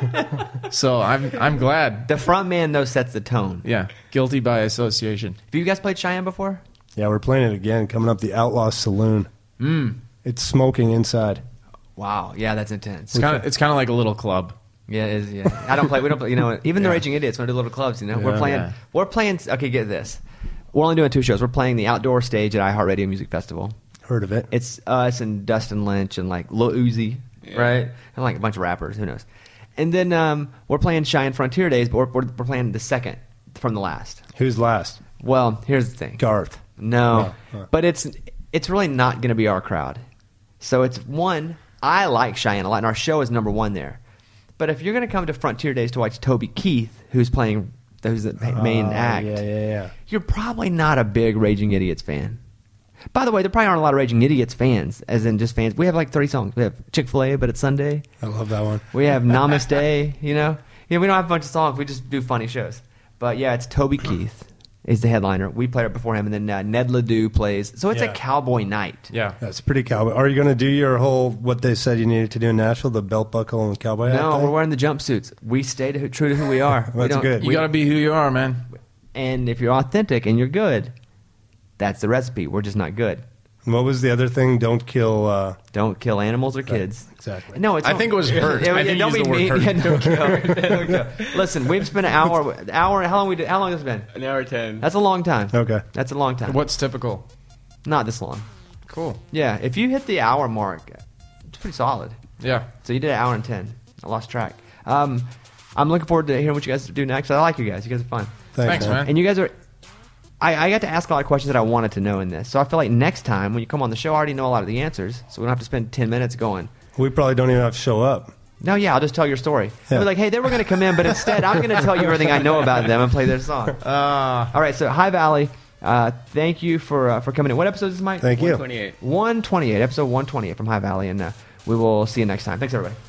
So I'm I'm glad. the front man though sets the tone. Yeah, guilty by association. Have you guys played Cheyenne before? Yeah, we're playing it again. Coming up, the Outlaw Saloon. Mm. It's smoking inside. Wow, yeah, that's intense. It's kind of it's kind of like a little club. Yeah, it is. Yeah, I don't play. We don't. Play, you know, even the Yeah. Raging Idiots want to do little clubs. You know, we're Yeah. playing. Yeah. We're playing. Okay, get this. We're only doing two shows. We're playing the outdoor stage at iHeartRadio Music Festival. Heard of it? It's us and Dustin Lynch and like Lil Uzi, right? And like a bunch of rappers. Who knows? And then um, we're playing Cheyenne Frontier Days, but we're, we're, we're playing the second from the last. Who's last? Well, here's the thing. Garth. No, No, huh. but it's it's really not going to be our crowd. So it's one. I like Cheyenne a lot, and our show is number one there. But if you're going to come to Frontier Days to watch Toby Keith, who's playing, who's the ma- main Oh, act, Yeah, yeah, yeah. you're probably not a big Raging Idiots fan. By the way, there probably aren't a lot of Raging Idiots fans, as in just fans. We have like thirty songs. We have Chick-fil-A, but it's Sunday. I love that one. We have Namaste, you know. Yeah, we don't have a bunch of songs. We just do funny shows. But yeah, it's Toby Keith is the headliner. We played it before him, and then uh, Ned Ledoux plays. So it's Yeah. a cowboy night. Yeah. That's pretty cowboy. Are you going to do your whole what they said you needed to do in Nashville, the belt buckle and cowboy hat? No, thing? we're wearing the jumpsuits. We stay to, true to who we are. we That's don't- good. You we- got to be who you are, man. And if you're authentic and you're good, that's the recipe. We're just not good. What was the other thing? Don't kill. Uh, Don't kill animals or kids. exactly. No, it's I think it was hurt. Yeah, I yeah, think don't you be used the word mean. hurt. Yeah, don't kill. Don't kill. Listen, we've spent an hour. Hour. How long we? Did, how long has it been? An hour ten. That's a long time. Okay. That's a long time. What's typical? Not this long. Cool. Yeah, if you hit the hour mark, it's pretty solid. Yeah. So you did an hour and ten. I lost track. Um, I'm looking forward to hearing what you guys do next. I like you guys. You guys are fun. Thanks, Thanks, man. And you guys are. I, I got to ask a lot of questions that I wanted to know in this. So I feel like next time when you come on the show, I already know a lot of the answers. So we don't have to spend ten minutes going, We probably don't even have to show up. no, yeah, I'll just tell your story. Yeah. I'll be like, hey, they were going to come in, but instead I'm going to tell you everything I know about them and play their song. Uh, All right, so High Valley, uh, thank you for uh, for coming in. What episode is this, Mike? Thank you. twenty-eight. one twenty-eight, episode one twenty-eight from High Valley, and uh, we will see you next time. Thanks, everybody.